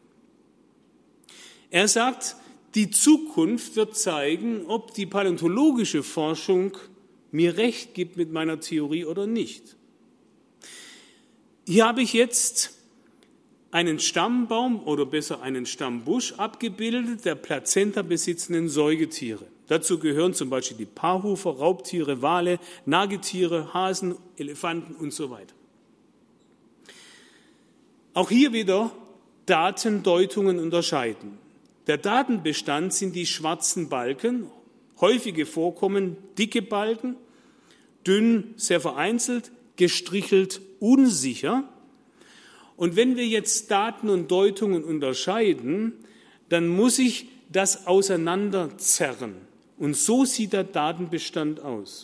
Er sagt, die Zukunft wird zeigen, ob die paläontologische Forschung mir recht gibt mit meiner Theorie oder nicht. Hier habe ich jetzt einen Stammbaum oder besser einen Stammbusch abgebildet der Plazenta besitzenden Säugetiere. Dazu gehören zum Beispiel die Paarhufer, Raubtiere, Wale, Nagetiere, Hasen, Elefanten und so weiter. Auch hier wieder Datendeutungen unterscheiden. Der Datenbestand sind die schwarzen Balken, häufige Vorkommen, dicke Balken, dünn, sehr vereinzelt, gestrichelt, unsicher. Und wenn wir jetzt Daten und Deutungen unterscheiden, dann muss ich das auseinanderzerren. Und so sieht der Datenbestand aus.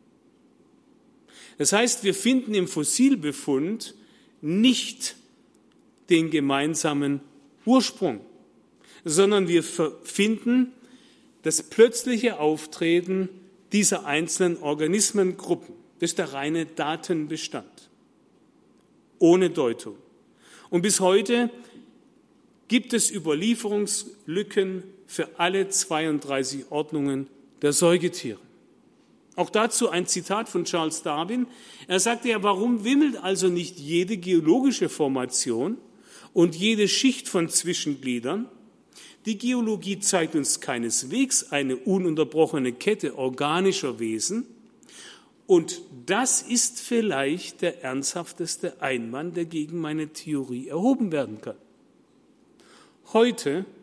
Das heißt, wir finden im Fossilbefund nicht den gemeinsamen Ursprung, sondern wir finden das plötzliche Auftreten dieser einzelnen Organismengruppen. Das ist der reine Datenbestand, ohne Deutung. Und bis heute gibt es Überlieferungslücken für alle 32 Ordnungen der Säugetiere. Auch dazu ein Zitat von Charles Darwin. Er sagte ja, warum wimmelt also nicht jede geologische Formation und jede Schicht von Zwischengliedern? Die Geologie zeigt uns keineswegs eine ununterbrochene Kette organischer Wesen. Und das ist vielleicht der ernsthafteste Einwand, der gegen meine Theorie erhoben werden kann. Heute,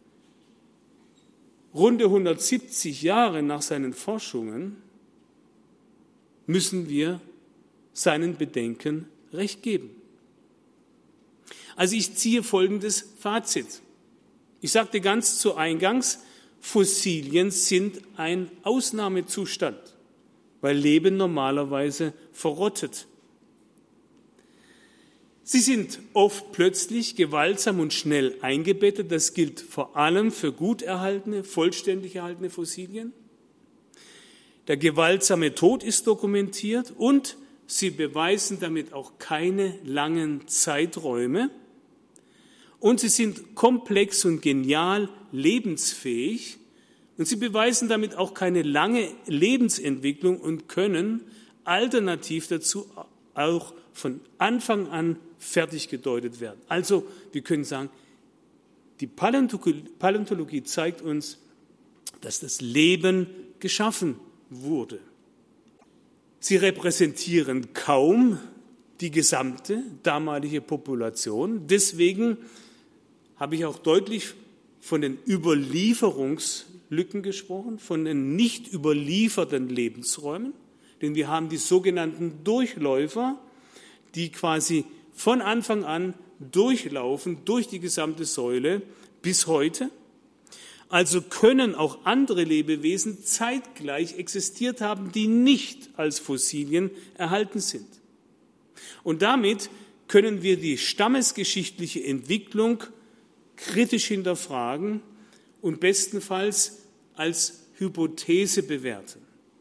runde 170 Jahre nach seinen Forschungen, müssen wir seinen Bedenken Recht geben. Also ich ziehe folgendes Fazit. Ich sagte ganz zu Eingangs, Fossilien sind ein Ausnahmezustand, weil Leben normalerweise verrottet. Sie sind oft plötzlich gewaltsam und schnell eingebettet. Das gilt vor allem für gut erhaltene, vollständig erhaltene Fossilien. Der gewaltsame Tod ist dokumentiert und sie beweisen damit auch keine langen Zeiträume. Und sie sind komplex und genial lebensfähig. Und sie beweisen damit auch keine lange Lebensentwicklung und können alternativ dazu auch von Anfang an fertig gedeutet werden. Also wir können sagen, die Paläontologie zeigt uns, dass das Leben geschaffen wurde. Sie repräsentieren kaum die gesamte damalige Population. Deswegen habe ich auch deutlich von den Überlieferungslücken gesprochen, von den nicht überlieferten Lebensräumen. Denn wir haben die sogenannten Durchläufer, die quasi von Anfang an durchlaufen durch die gesamte Säule bis heute. Also können auch andere Lebewesen zeitgleich existiert haben, die nicht als Fossilien erhalten sind. Und damit können wir die stammesgeschichtliche Entwicklung kritisch hinterfragen und bestenfalls als Hypothese bewerten.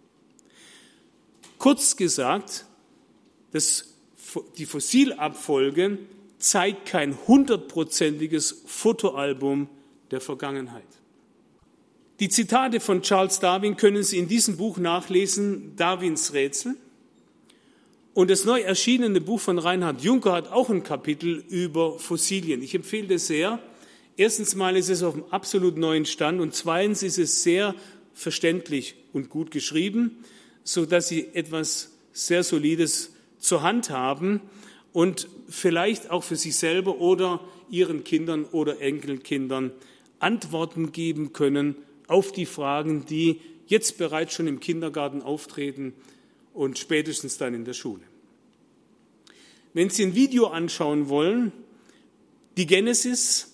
Kurz gesagt, die Fossilabfolge zeigt kein 100%iges Fotoalbum der Vergangenheit. Die Zitate von Charles Darwin können Sie in diesem Buch nachlesen, Darwins Rätsel. Und das neu erschienene Buch von Reinhard Juncker hat auch ein Kapitel über Fossilien. Ich empfehle das sehr. Erstens mal ist es auf einem absolut neuen Stand und zweitens ist es sehr verständlich und gut geschrieben, sodass Sie etwas sehr Solides zur Hand haben und vielleicht auch für sich selber oder Ihren Kindern oder Enkelkindern Antworten geben können auf die Fragen, die jetzt bereits schon im Kindergarten auftreten und spätestens dann in der Schule. Wenn Sie ein Video anschauen wollen, die Genesis,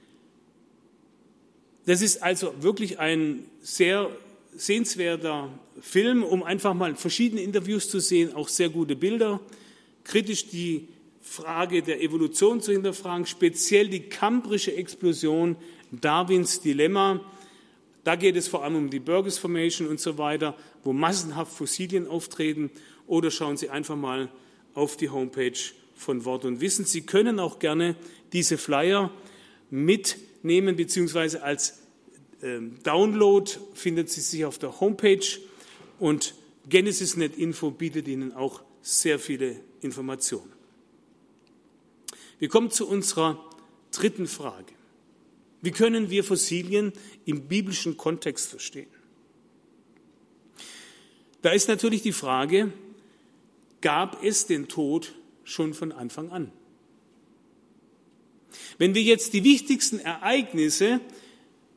das ist also wirklich ein sehr sehenswerter Film, um einfach mal verschiedene Interviews zu sehen, auch sehr gute Bilder, kritisch die Frage der Evolution zu hinterfragen, speziell die kambrische Explosion, Darwins Dilemma. Da geht es vor allem um die Burgess Formation und so weiter, wo massenhaft Fossilien auftreten. Oder schauen Sie einfach mal auf die Homepage von Wort und Wissen. Sie können auch gerne diese Flyer mitnehmen, beziehungsweise als Download findet sie sich auf der Homepage. Und Genesis.net-Info bietet Ihnen auch sehr viele Informationen. Wir kommen zu unserer dritten Frage. Wie können wir Fossilien im biblischen Kontext verstehen? Da ist natürlich die Frage, gab es den Tod schon von Anfang an? Wenn wir jetzt die wichtigsten Ereignisse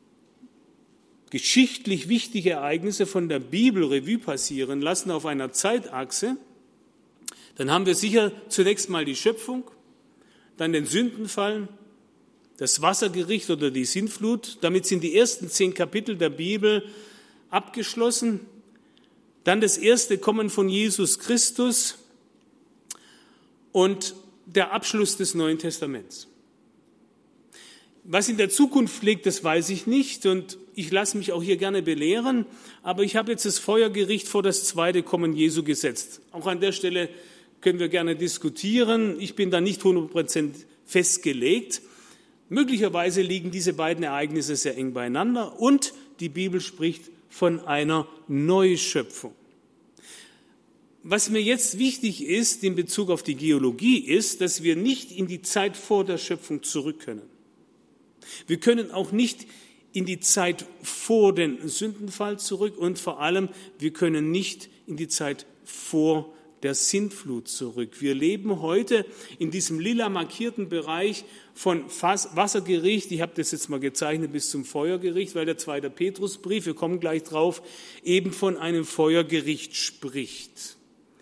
geschichtlich wichtige Ereignisse von der Bibel Revue passieren lassen auf einer Zeitachse, dann haben wir sicher zunächst mal die Schöpfung, dann den Sündenfall, das Wassergericht oder die Sintflut. Damit sind die ersten 10 Kapitel der Bibel abgeschlossen. Dann das erste Kommen von Jesus Christus und der Abschluss des Neuen Testaments. Was in der Zukunft liegt, das weiß ich nicht und ich lasse mich auch hier gerne belehren, aber ich habe jetzt das Feuergericht vor das zweite Kommen Jesu gesetzt. Auch an der Stelle können wir gerne diskutieren. Ich bin da nicht 100% festgelegt. Möglicherweise liegen diese beiden Ereignisse sehr eng beieinander und die Bibel spricht von einer Neuschöpfung. Was mir jetzt wichtig ist in Bezug auf die Geologie ist, dass wir nicht in die Zeit vor der Schöpfung zurück können. Wir können auch nicht in die Zeit vor dem Sündenfall zurück und vor allem, wir können nicht in die Zeit vor der Sintflut zurück. Wir leben heute in diesem lila markierten Bereich von Wassergericht, ich habe das jetzt mal gezeichnet bis zum Feuergericht, weil der 2. Petrusbrief, wir kommen gleich drauf, eben von einem Feuergericht spricht.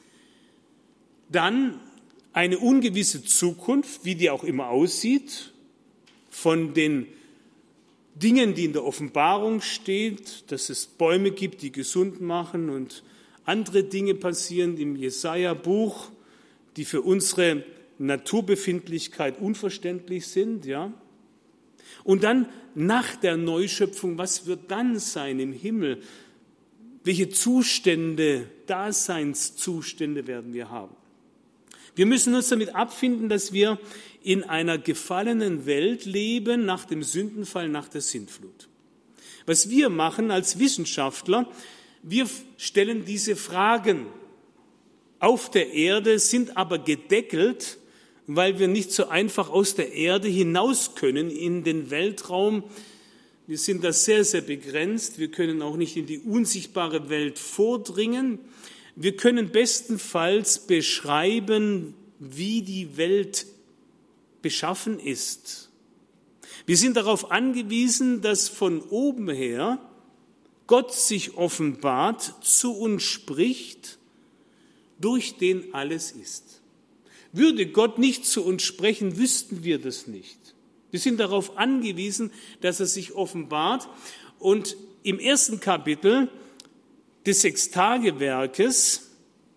Dann eine ungewisse Zukunft, wie die auch immer aussieht, von den Dingen, die in der Offenbarung steht, dass es Bäume gibt, die gesund machen und andere Dinge passieren im Jesaja-Buch, die für unsere Naturbefindlichkeit unverständlich sind, ja. Und dann nach der Neuschöpfung, was wird dann sein im Himmel? Welche Zustände, Daseinszustände werden wir haben? Wir müssen uns damit abfinden, dass wir in einer gefallenen Welt leben, nach dem Sündenfall, nach der Sintflut. Was wir machen als Wissenschaftler, wir stellen diese Fragen auf der Erde, sind aber gedeckelt, weil wir nicht so einfach aus der Erde hinaus können in den Weltraum. Wir sind da sehr, sehr begrenzt. Wir können auch nicht in die unsichtbare Welt vordringen. Wir können bestenfalls beschreiben, wie die Welt beschaffen ist. Wir sind darauf angewiesen, dass von oben her Gott sich offenbart, zu uns spricht, durch den alles ist. Würde Gott nicht zu uns sprechen, wüssten wir das nicht. Wir sind darauf angewiesen, dass er sich offenbart. Und im 1. Kapitel des Sechstagewerkes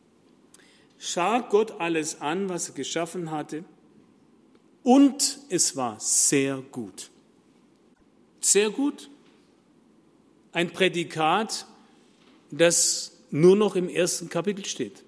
sah Gott alles an, was er geschaffen hatte, und es war sehr gut. Sehr gut. Ein Prädikat, das nur noch im 1. Kapitel steht.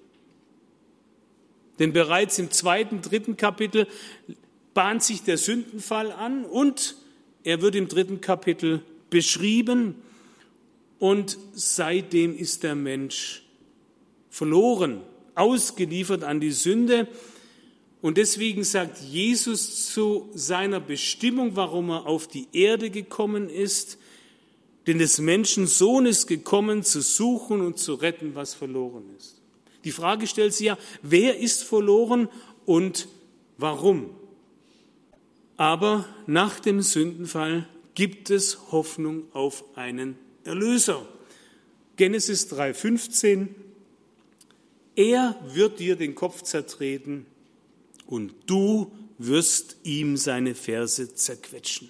Denn bereits im 2., 3. Kapitel bahnt sich der Sündenfall an und er wird im 3. Kapitel beschrieben und seitdem ist der Mensch verloren, ausgeliefert an die Sünde. Und deswegen sagt Jesus zu seiner Bestimmung, warum er auf die Erde gekommen ist, denn des Menschen Sohn ist gekommen, zu suchen und zu retten, was verloren ist. Die Frage stellt sich ja, wer ist verloren und warum? Aber nach dem Sündenfall gibt es Hoffnung auf einen Erlöser. Genesis 3,15. Er wird dir den Kopf zertreten und du wirst ihm seine Ferse zerquetschen.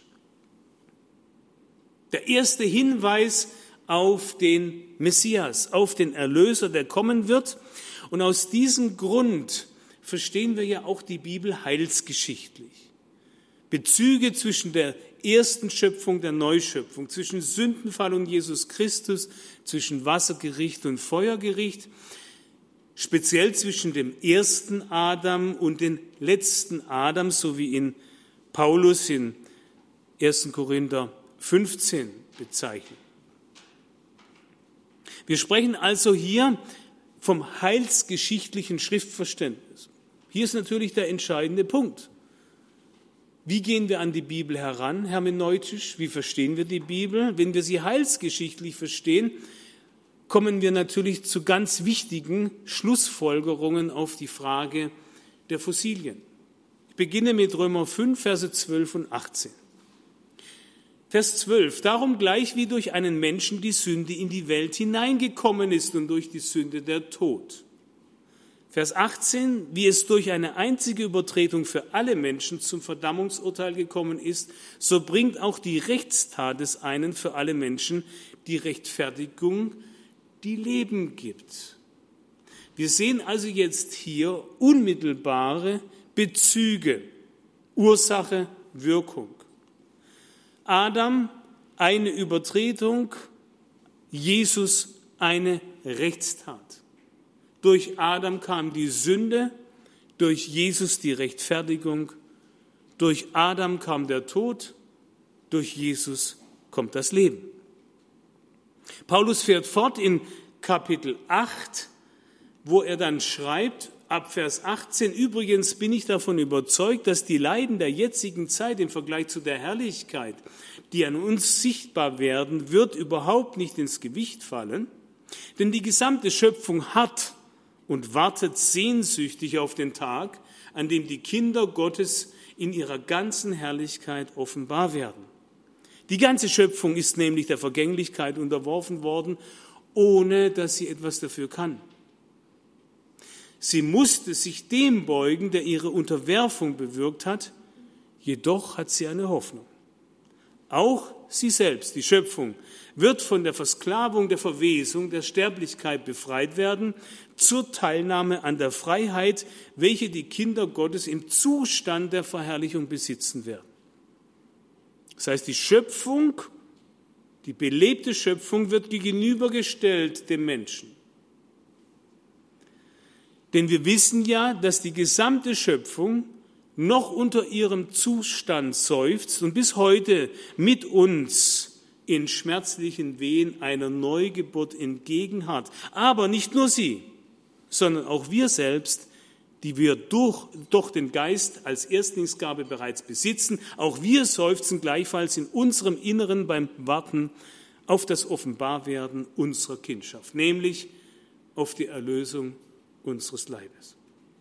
Der erste Hinweis auf den Messias, auf den Erlöser, der kommen wird. Und aus diesem Grund verstehen wir ja auch die Bibel heilsgeschichtlich. Bezüge zwischen der ersten Schöpfung, der Neuschöpfung, zwischen Sündenfall und Jesus Christus, zwischen Wassergericht und Feuergericht, speziell zwischen dem ersten Adam und dem letzten Adam, so wie in Paulus in 1. Korinther 15 bezeichnet. Wir sprechen also hier vom heilsgeschichtlichen Schriftverständnis. Hier ist natürlich der entscheidende Punkt. Wie gehen wir an die Bibel heran, hermeneutisch? Wie verstehen wir die Bibel? Wenn wir sie heilsgeschichtlich verstehen, kommen wir natürlich zu ganz wichtigen Schlussfolgerungen auf die Frage der Fossilien. Ich beginne mit Römer 5, Verse 12 und 18. Vers 12, darum gleich wie durch einen Menschen die Sünde in die Welt hineingekommen ist und durch die Sünde der Tod. Vers 18, wie es durch eine einzige Übertretung für alle Menschen zum Verdammungsurteil gekommen ist, so bringt auch die Rechtstat des einen für alle Menschen die Rechtfertigung, die Leben gibt. Wir sehen also jetzt hier unmittelbare Bezüge, Ursache, Wirkung. Adam eine Übertretung, Jesus eine Rechtstat. Durch Adam kam die Sünde, durch Jesus die Rechtfertigung, durch Adam kam der Tod, durch Jesus kommt das Leben. Paulus fährt fort in Kapitel 8, wo er dann schreibt, ab Vers 18, übrigens bin ich davon überzeugt, dass die Leiden der jetzigen Zeit im Vergleich zu der Herrlichkeit, die an uns sichtbar werden, wird überhaupt nicht ins Gewicht fallen, denn die gesamte Schöpfung hat und wartet sehnsüchtig auf den Tag, an dem die Kinder Gottes in ihrer ganzen Herrlichkeit offenbar werden. Die ganze Schöpfung ist nämlich der Vergänglichkeit unterworfen worden, ohne dass sie etwas dafür kann. Sie musste sich dem beugen, der ihre Unterwerfung bewirkt hat, jedoch hat sie eine Hoffnung. Auch sie selbst, die Schöpfung, wird von der Versklavung, der Verwesung, der Sterblichkeit befreit werden, zur Teilnahme an der Freiheit, welche die Kinder Gottes im Zustand der Verherrlichung besitzen werden. Das heißt, die Schöpfung, die belebte Schöpfung wird gegenübergestellt dem Menschen. Denn wir wissen ja, dass die gesamte Schöpfung noch unter ihrem Zustand seufzt und bis heute mit uns in schmerzlichen Wehen einer Neugeburt entgegenharrt. Aber nicht nur sie, sondern auch wir selbst, die wir durch den Geist als Erstlingsgabe bereits besitzen, auch wir seufzen gleichfalls in unserem Inneren beim Warten auf das Offenbarwerden unserer Kindschaft, nämlich auf die Erlösung unseres Leibes.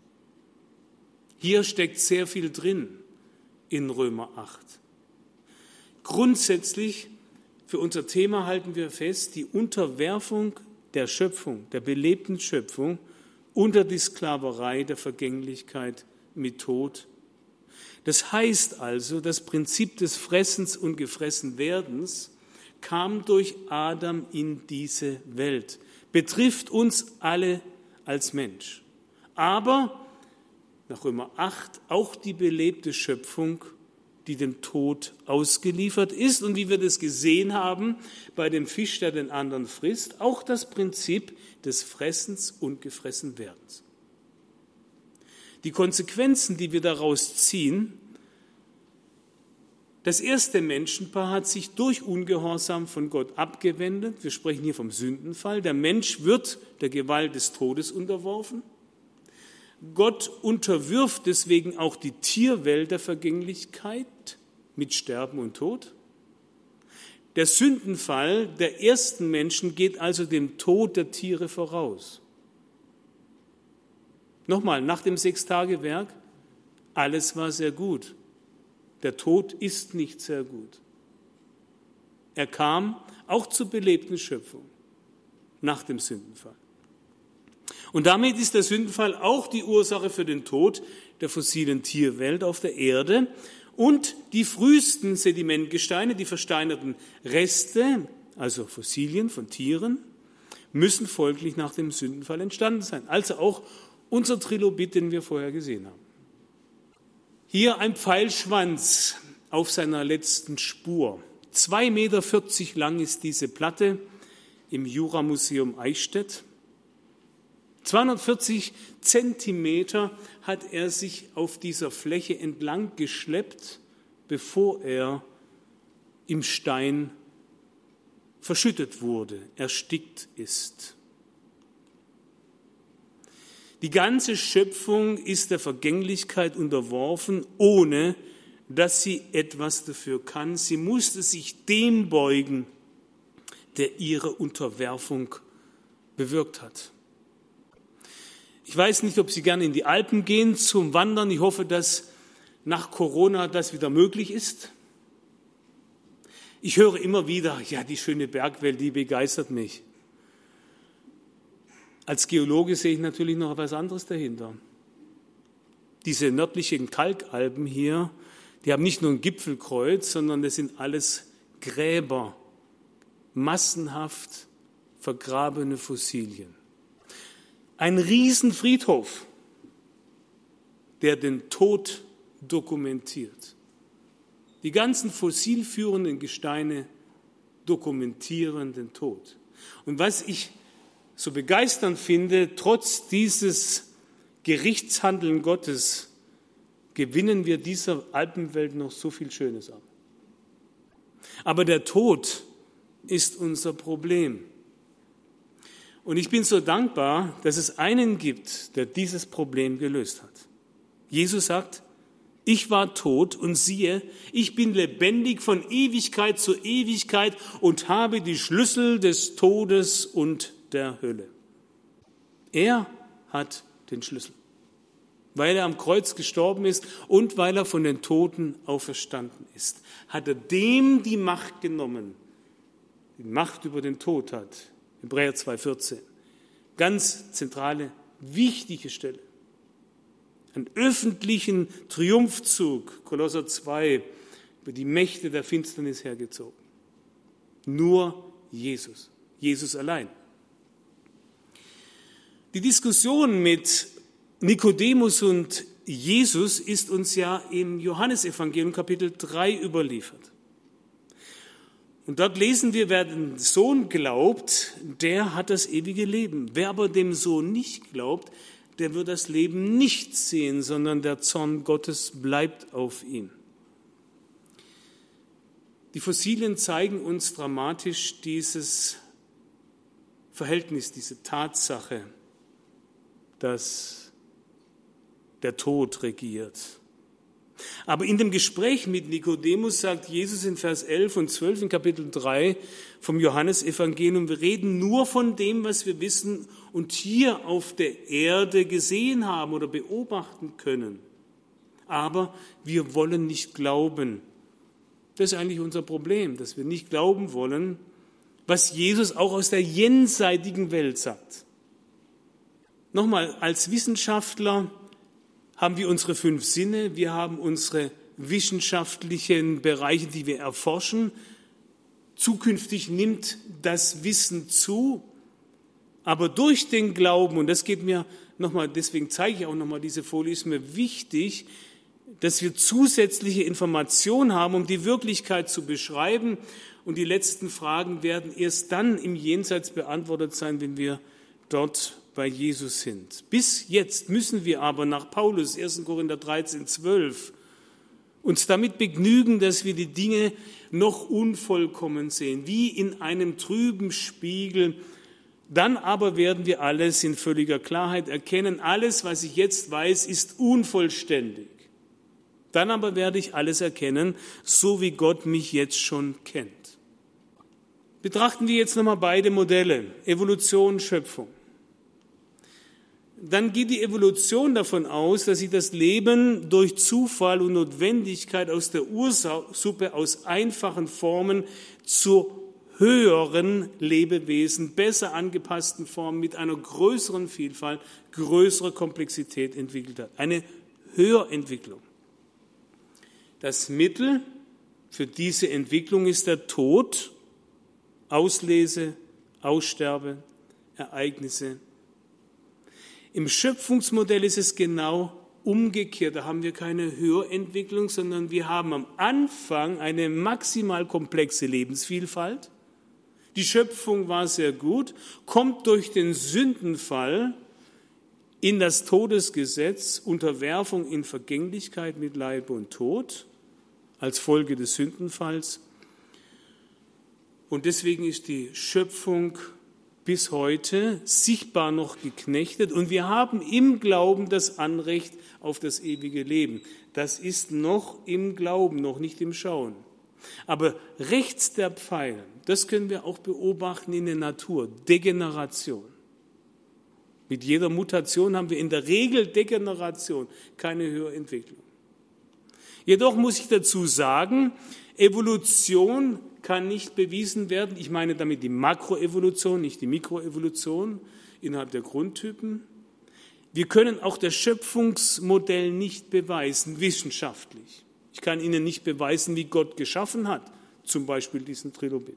Hier steckt sehr viel drin in Römer 8. Grundsätzlich für unser Thema halten wir fest, die Unterwerfung der Schöpfung, der belebten Schöpfung, unter die Sklaverei der Vergänglichkeit mit Tod. Das heißt also, das Prinzip des Fressens und Gefressenwerdens kam durch Adam in diese Welt, betrifft uns alle als Mensch. Aber nach Römer 8 auch die belebte Schöpfung, die dem Tod ausgeliefert ist. Und wie wir das gesehen haben bei dem Fisch, der den anderen frisst, auch das Prinzip des Fressens und Gefressenwerdens. Die Konsequenzen, die wir daraus ziehen: Das erste Menschenpaar hat sich durch Ungehorsam von Gott abgewendet. Wir sprechen hier vom Sündenfall. Der Mensch wird der Gewalt des Todes unterworfen. Gott unterwirft deswegen auch die Tierwelt der Vergänglichkeit mit Sterben und Tod. Der Sündenfall der ersten Menschen geht also dem Tod der Tiere voraus. Nochmal, nach dem Sechstagewerk, alles war sehr gut. Der Tod ist nicht sehr gut. Er kam auch zur belebten Schöpfung nach dem Sündenfall. Und damit ist der Sündenfall auch die Ursache für den Tod der fossilen Tierwelt auf der Erde und die frühesten Sedimentgesteine, die versteinerten Reste, also Fossilien von Tieren, müssen folglich nach dem Sündenfall entstanden sein. Also auch unser Trilobit, den wir vorher gesehen haben. Hier ein Pfeilschwanz auf seiner letzten Spur. 2,40 Meter lang ist diese Platte im Juramuseum Eichstätt. 240 Zentimeter hat er sich auf dieser Fläche entlang geschleppt, bevor er im Stein verschüttet wurde, erstickt ist. Die ganze Schöpfung ist der Vergänglichkeit unterworfen, ohne dass sie etwas dafür kann. Sie musste sich dem beugen, der ihre Unterwerfung bewirkt hat. Ich weiß nicht, ob Sie gerne in die Alpen gehen zum Wandern. Ich hoffe, dass nach Corona das wieder möglich ist. Ich höre immer wieder, ja, die schöne Bergwelt, die begeistert mich. Als Geologe sehe ich natürlich noch etwas anderes dahinter. Diese nördlichen Kalkalpen hier, die haben nicht nur ein Gipfelkreuz, sondern das sind alles Gräber, massenhaft vergrabene Fossilien. Ein Riesenfriedhof, der den Tod dokumentiert. Die ganzen fossilführenden Gesteine dokumentieren den Tod. Und was ich so begeisternd finde, trotz dieses Gerichtshandeln Gottes gewinnen wir dieser Alpenwelt noch so viel Schönes ab. Aber der Tod ist unser Problem. Und ich bin so dankbar, dass es einen gibt, der dieses Problem gelöst hat. Jesus sagt, ich war tot und siehe, ich bin lebendig von Ewigkeit zu Ewigkeit und habe die Schlüssel des Todes und der Hölle. Er hat den Schlüssel, weil er am Kreuz gestorben ist und weil er von den Toten auferstanden ist. Hat er dem die Macht genommen, die Macht über den Tod hat. Hebräer 2,14. Ganz zentrale, wichtige Stelle. Einen öffentlichen Triumphzug, Kolosser 2, über die Mächte der Finsternis hergezogen. Nur Jesus, Jesus allein. Die Diskussion mit Nikodemus und Jesus ist uns ja im Johannesevangelium Kapitel 3 überliefert. Und dort lesen wir, wer den Sohn glaubt, der hat das ewige Leben. Wer aber dem Sohn nicht glaubt, der wird das Leben nicht sehen, sondern der Zorn Gottes bleibt auf ihm. Die Fossilien zeigen uns dramatisch dieses Verhältnis, diese Tatsache, dass der Tod regiert. Aber in dem Gespräch mit Nikodemus sagt Jesus in Vers 11 und 12 in Kapitel 3 vom Johannesevangelium, wir reden nur von dem, was wir wissen und hier auf der Erde gesehen haben oder beobachten können. Aber wir wollen nicht glauben. Das ist eigentlich unser Problem, dass wir nicht glauben wollen, was Jesus auch aus der jenseitigen Welt sagt. Nochmal, als Wissenschaftler haben wir unsere 5 Sinne, wir haben unsere wissenschaftlichen Bereiche, die wir erforschen. Zukünftig nimmt das Wissen zu, aber durch den Glauben, und das geht mir nochmal, deswegen zeige ich auch nochmal diese Folie, ist mir wichtig, dass wir zusätzliche Informationen haben, um die Wirklichkeit zu beschreiben. Und die letzten Fragen werden erst dann im Jenseits beantwortet sein, wenn wir dort bei Jesus sind. Bis jetzt müssen wir aber nach Paulus, 1. Korinther 13, 12, uns damit begnügen, dass wir die Dinge noch unvollkommen sehen, wie in einem trüben Spiegel. Dann aber werden wir alles in völliger Klarheit erkennen. Alles, was ich jetzt weiß, ist unvollständig. Dann aber werde ich alles erkennen, so wie Gott mich jetzt schon kennt. Betrachten wir jetzt nochmal beide Modelle, Evolution, Schöpfung. Dann geht die Evolution davon aus, dass sich das Leben durch Zufall und Notwendigkeit aus der Ursuppe aus einfachen Formen zu höheren Lebewesen, besser angepassten Formen mit einer größeren Vielfalt, größerer Komplexität entwickelt hat. Eine Höherentwicklung. Das Mittel für diese Entwicklung ist der Tod, Auslese, Aussterbe, Ereignisse. Im Schöpfungsmodell ist es genau umgekehrt. Da haben wir keine Höherentwicklung, sondern wir haben am Anfang eine maximal komplexe Lebensvielfalt. Die Schöpfung war sehr gut, kommt durch den Sündenfall in das Todesgesetz, Unterwerfung in Vergänglichkeit mit Leib und Tod als Folge des Sündenfalls. Und deswegen ist die Schöpfung bis heute sichtbar noch geknechtet und wir haben im Glauben das Anrecht auf das ewige Leben. Das ist noch im Glauben, noch nicht im Schauen. Aber rechts der Pfeil, das können wir auch beobachten in der Natur, Degeneration. Mit jeder Mutation haben wir in der Regel Degeneration, keine Höherentwicklung. Jedoch muss ich dazu sagen, Evolution kann nicht bewiesen werden. Ich meine damit die Makroevolution, nicht die Mikroevolution innerhalb der Grundtypen. Wir können auch das Schöpfungsmodell nicht beweisen, wissenschaftlich. Ich kann Ihnen nicht beweisen, wie Gott geschaffen hat, zum Beispiel diesen Trilobit.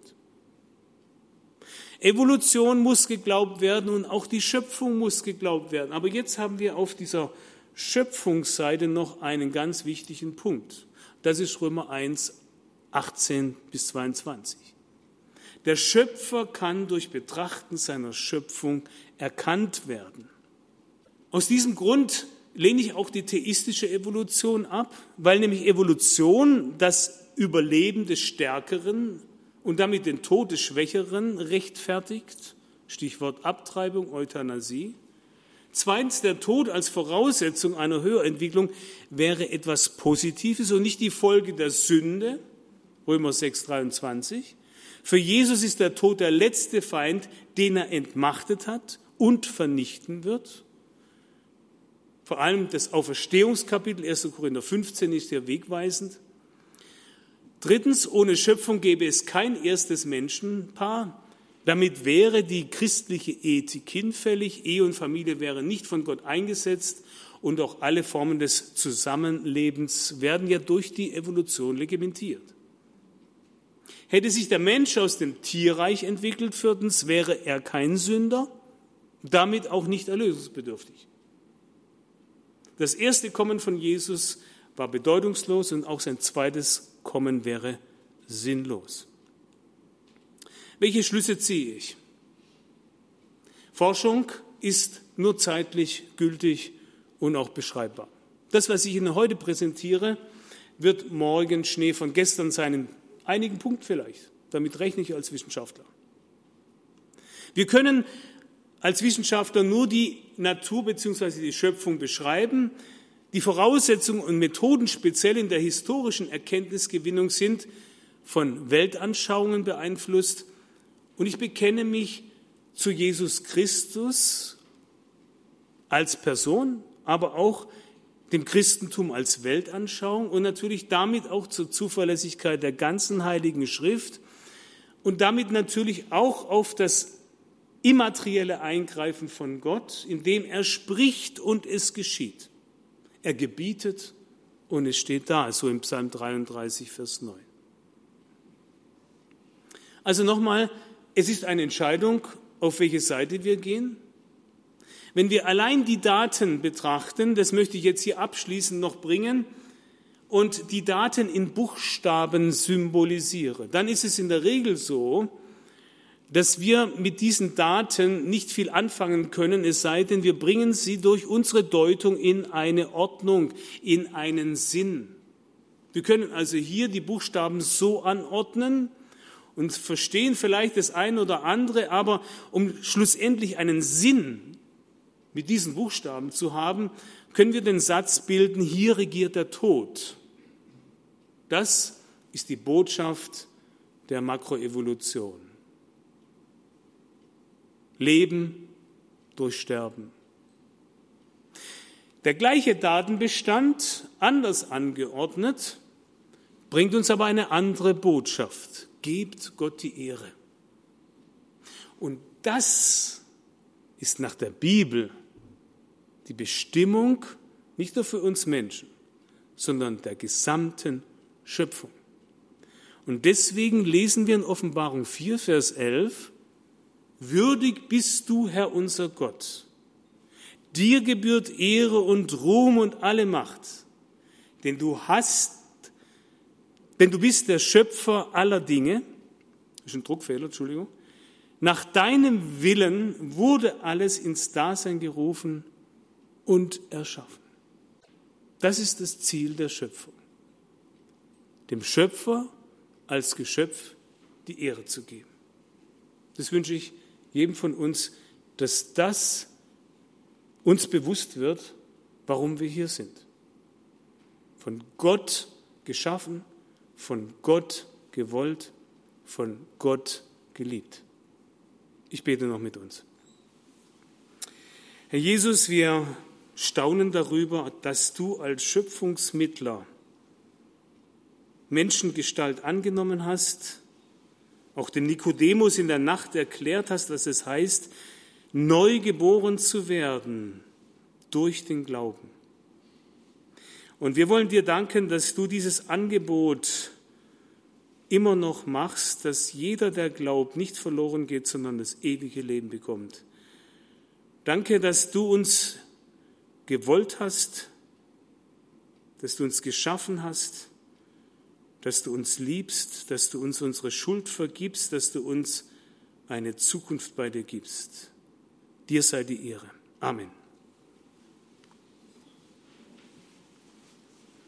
Evolution muss geglaubt werden und auch die Schöpfung muss geglaubt werden. Aber jetzt haben wir auf dieser Schöpfungsseite noch einen ganz wichtigen Punkt. Das ist Römer 1, 18 bis 22. Der Schöpfer kann durch Betrachten seiner Schöpfung erkannt werden. Aus diesem Grund lehne ich auch die theistische Evolution ab, weil nämlich Evolution das Überleben des Stärkeren und damit den Tod des Schwächeren rechtfertigt. Stichwort Abtreibung, Euthanasie. Zweitens, der Tod als Voraussetzung einer Höherentwicklung wäre etwas Positives und nicht die Folge der Sünde. Römer 6, 23. Für Jesus ist der Tod der letzte Feind, den er entmachtet hat und vernichten wird. Vor allem das Auferstehungskapitel 1. Korinther 15 ist ja wegweisend. Drittens, ohne Schöpfung gäbe es kein erstes Menschenpaar. Damit wäre die christliche Ethik hinfällig, Ehe und Familie wären nicht von Gott eingesetzt und auch alle Formen des Zusammenlebens werden ja durch die Evolution reglementiert. Hätte sich der Mensch aus dem Tierreich entwickelt, viertens, wäre er kein Sünder, damit auch nicht erlösungsbedürftig. Das erste Kommen von Jesus war bedeutungslos und auch sein zweites Kommen wäre sinnlos. Welche Schlüsse ziehe ich? Forschung ist nur zeitlich gültig und auch beschreibbar. Das, was ich Ihnen heute präsentiere, wird morgen Schnee von gestern sein, in einigen Punkten vielleicht. Damit rechne ich als Wissenschaftler. Wir können als Wissenschaftler nur die Natur bzw. die Schöpfung beschreiben. Die Voraussetzungen und Methoden speziell in der historischen Erkenntnisgewinnung sind von Weltanschauungen beeinflusst. Und ich bekenne mich zu Jesus Christus als Person, aber auch dem Christentum als Weltanschauung und natürlich damit auch zur Zuverlässigkeit der ganzen Heiligen Schrift und damit natürlich auch auf das immaterielle Eingreifen von Gott, indem er spricht und es geschieht. Er gebietet und es steht da, so im Psalm 33, Vers 9. Also nochmal, es ist eine Entscheidung, auf welche Seite wir gehen. Wenn wir allein die Daten betrachten, das möchte ich jetzt hier abschließend noch bringen, und die Daten in Buchstaben symbolisiere, dann ist es in der Regel so, dass wir mit diesen Daten nicht viel anfangen können, es sei denn, wir bringen sie durch unsere Deutung in eine Ordnung, in einen Sinn. Wir können also hier die Buchstaben so anordnen und verstehen vielleicht das eine oder andere, aber um schlussendlich einen Sinn mit diesen Buchstaben zu haben, können wir den Satz bilden, hier regiert der Tod. Das ist die Botschaft der Makroevolution. Leben durch Sterben. Der gleiche Datenbestand, anders angeordnet, bringt uns aber eine andere Botschaft. Gebt Gott die Ehre. Und das ist nach der Bibel die Bestimmung nicht nur für uns Menschen, sondern der gesamten Schöpfung. Und deswegen lesen wir in Offenbarung 4, Vers 11, würdig bist du, Herr unser Gott. Dir gebührt Ehre und Ruhm und alle Macht, denn du bist der Schöpfer aller Dinge. Das ist ein Druckfehler, Entschuldigung. Nach deinem Willen wurde alles ins Dasein gerufen und erschaffen. Das ist das Ziel der Schöpfung. Dem Schöpfer als Geschöpf die Ehre zu geben. Das wünsche ich jedem von uns, dass das uns bewusst wird, warum wir hier sind. Von Gott geschaffen, von Gott gewollt, von Gott geliebt. Ich bete noch mit uns. Herr Jesus, wir staunen darüber, dass du als Schöpfungsmittler Menschengestalt angenommen hast, auch dem Nikodemus in der Nacht erklärt hast, was es heißt, neu geboren zu werden durch den Glauben. Und wir wollen dir danken, dass du dieses Angebot immer noch machst, dass jeder, der glaubt, nicht verloren geht, sondern das ewige Leben bekommt. Danke, dass du uns gewollt hast, dass du uns geschaffen hast, dass du uns liebst, dass du uns unsere Schuld vergibst, dass du uns eine Zukunft bei dir gibst. Dir sei die Ehre. Amen.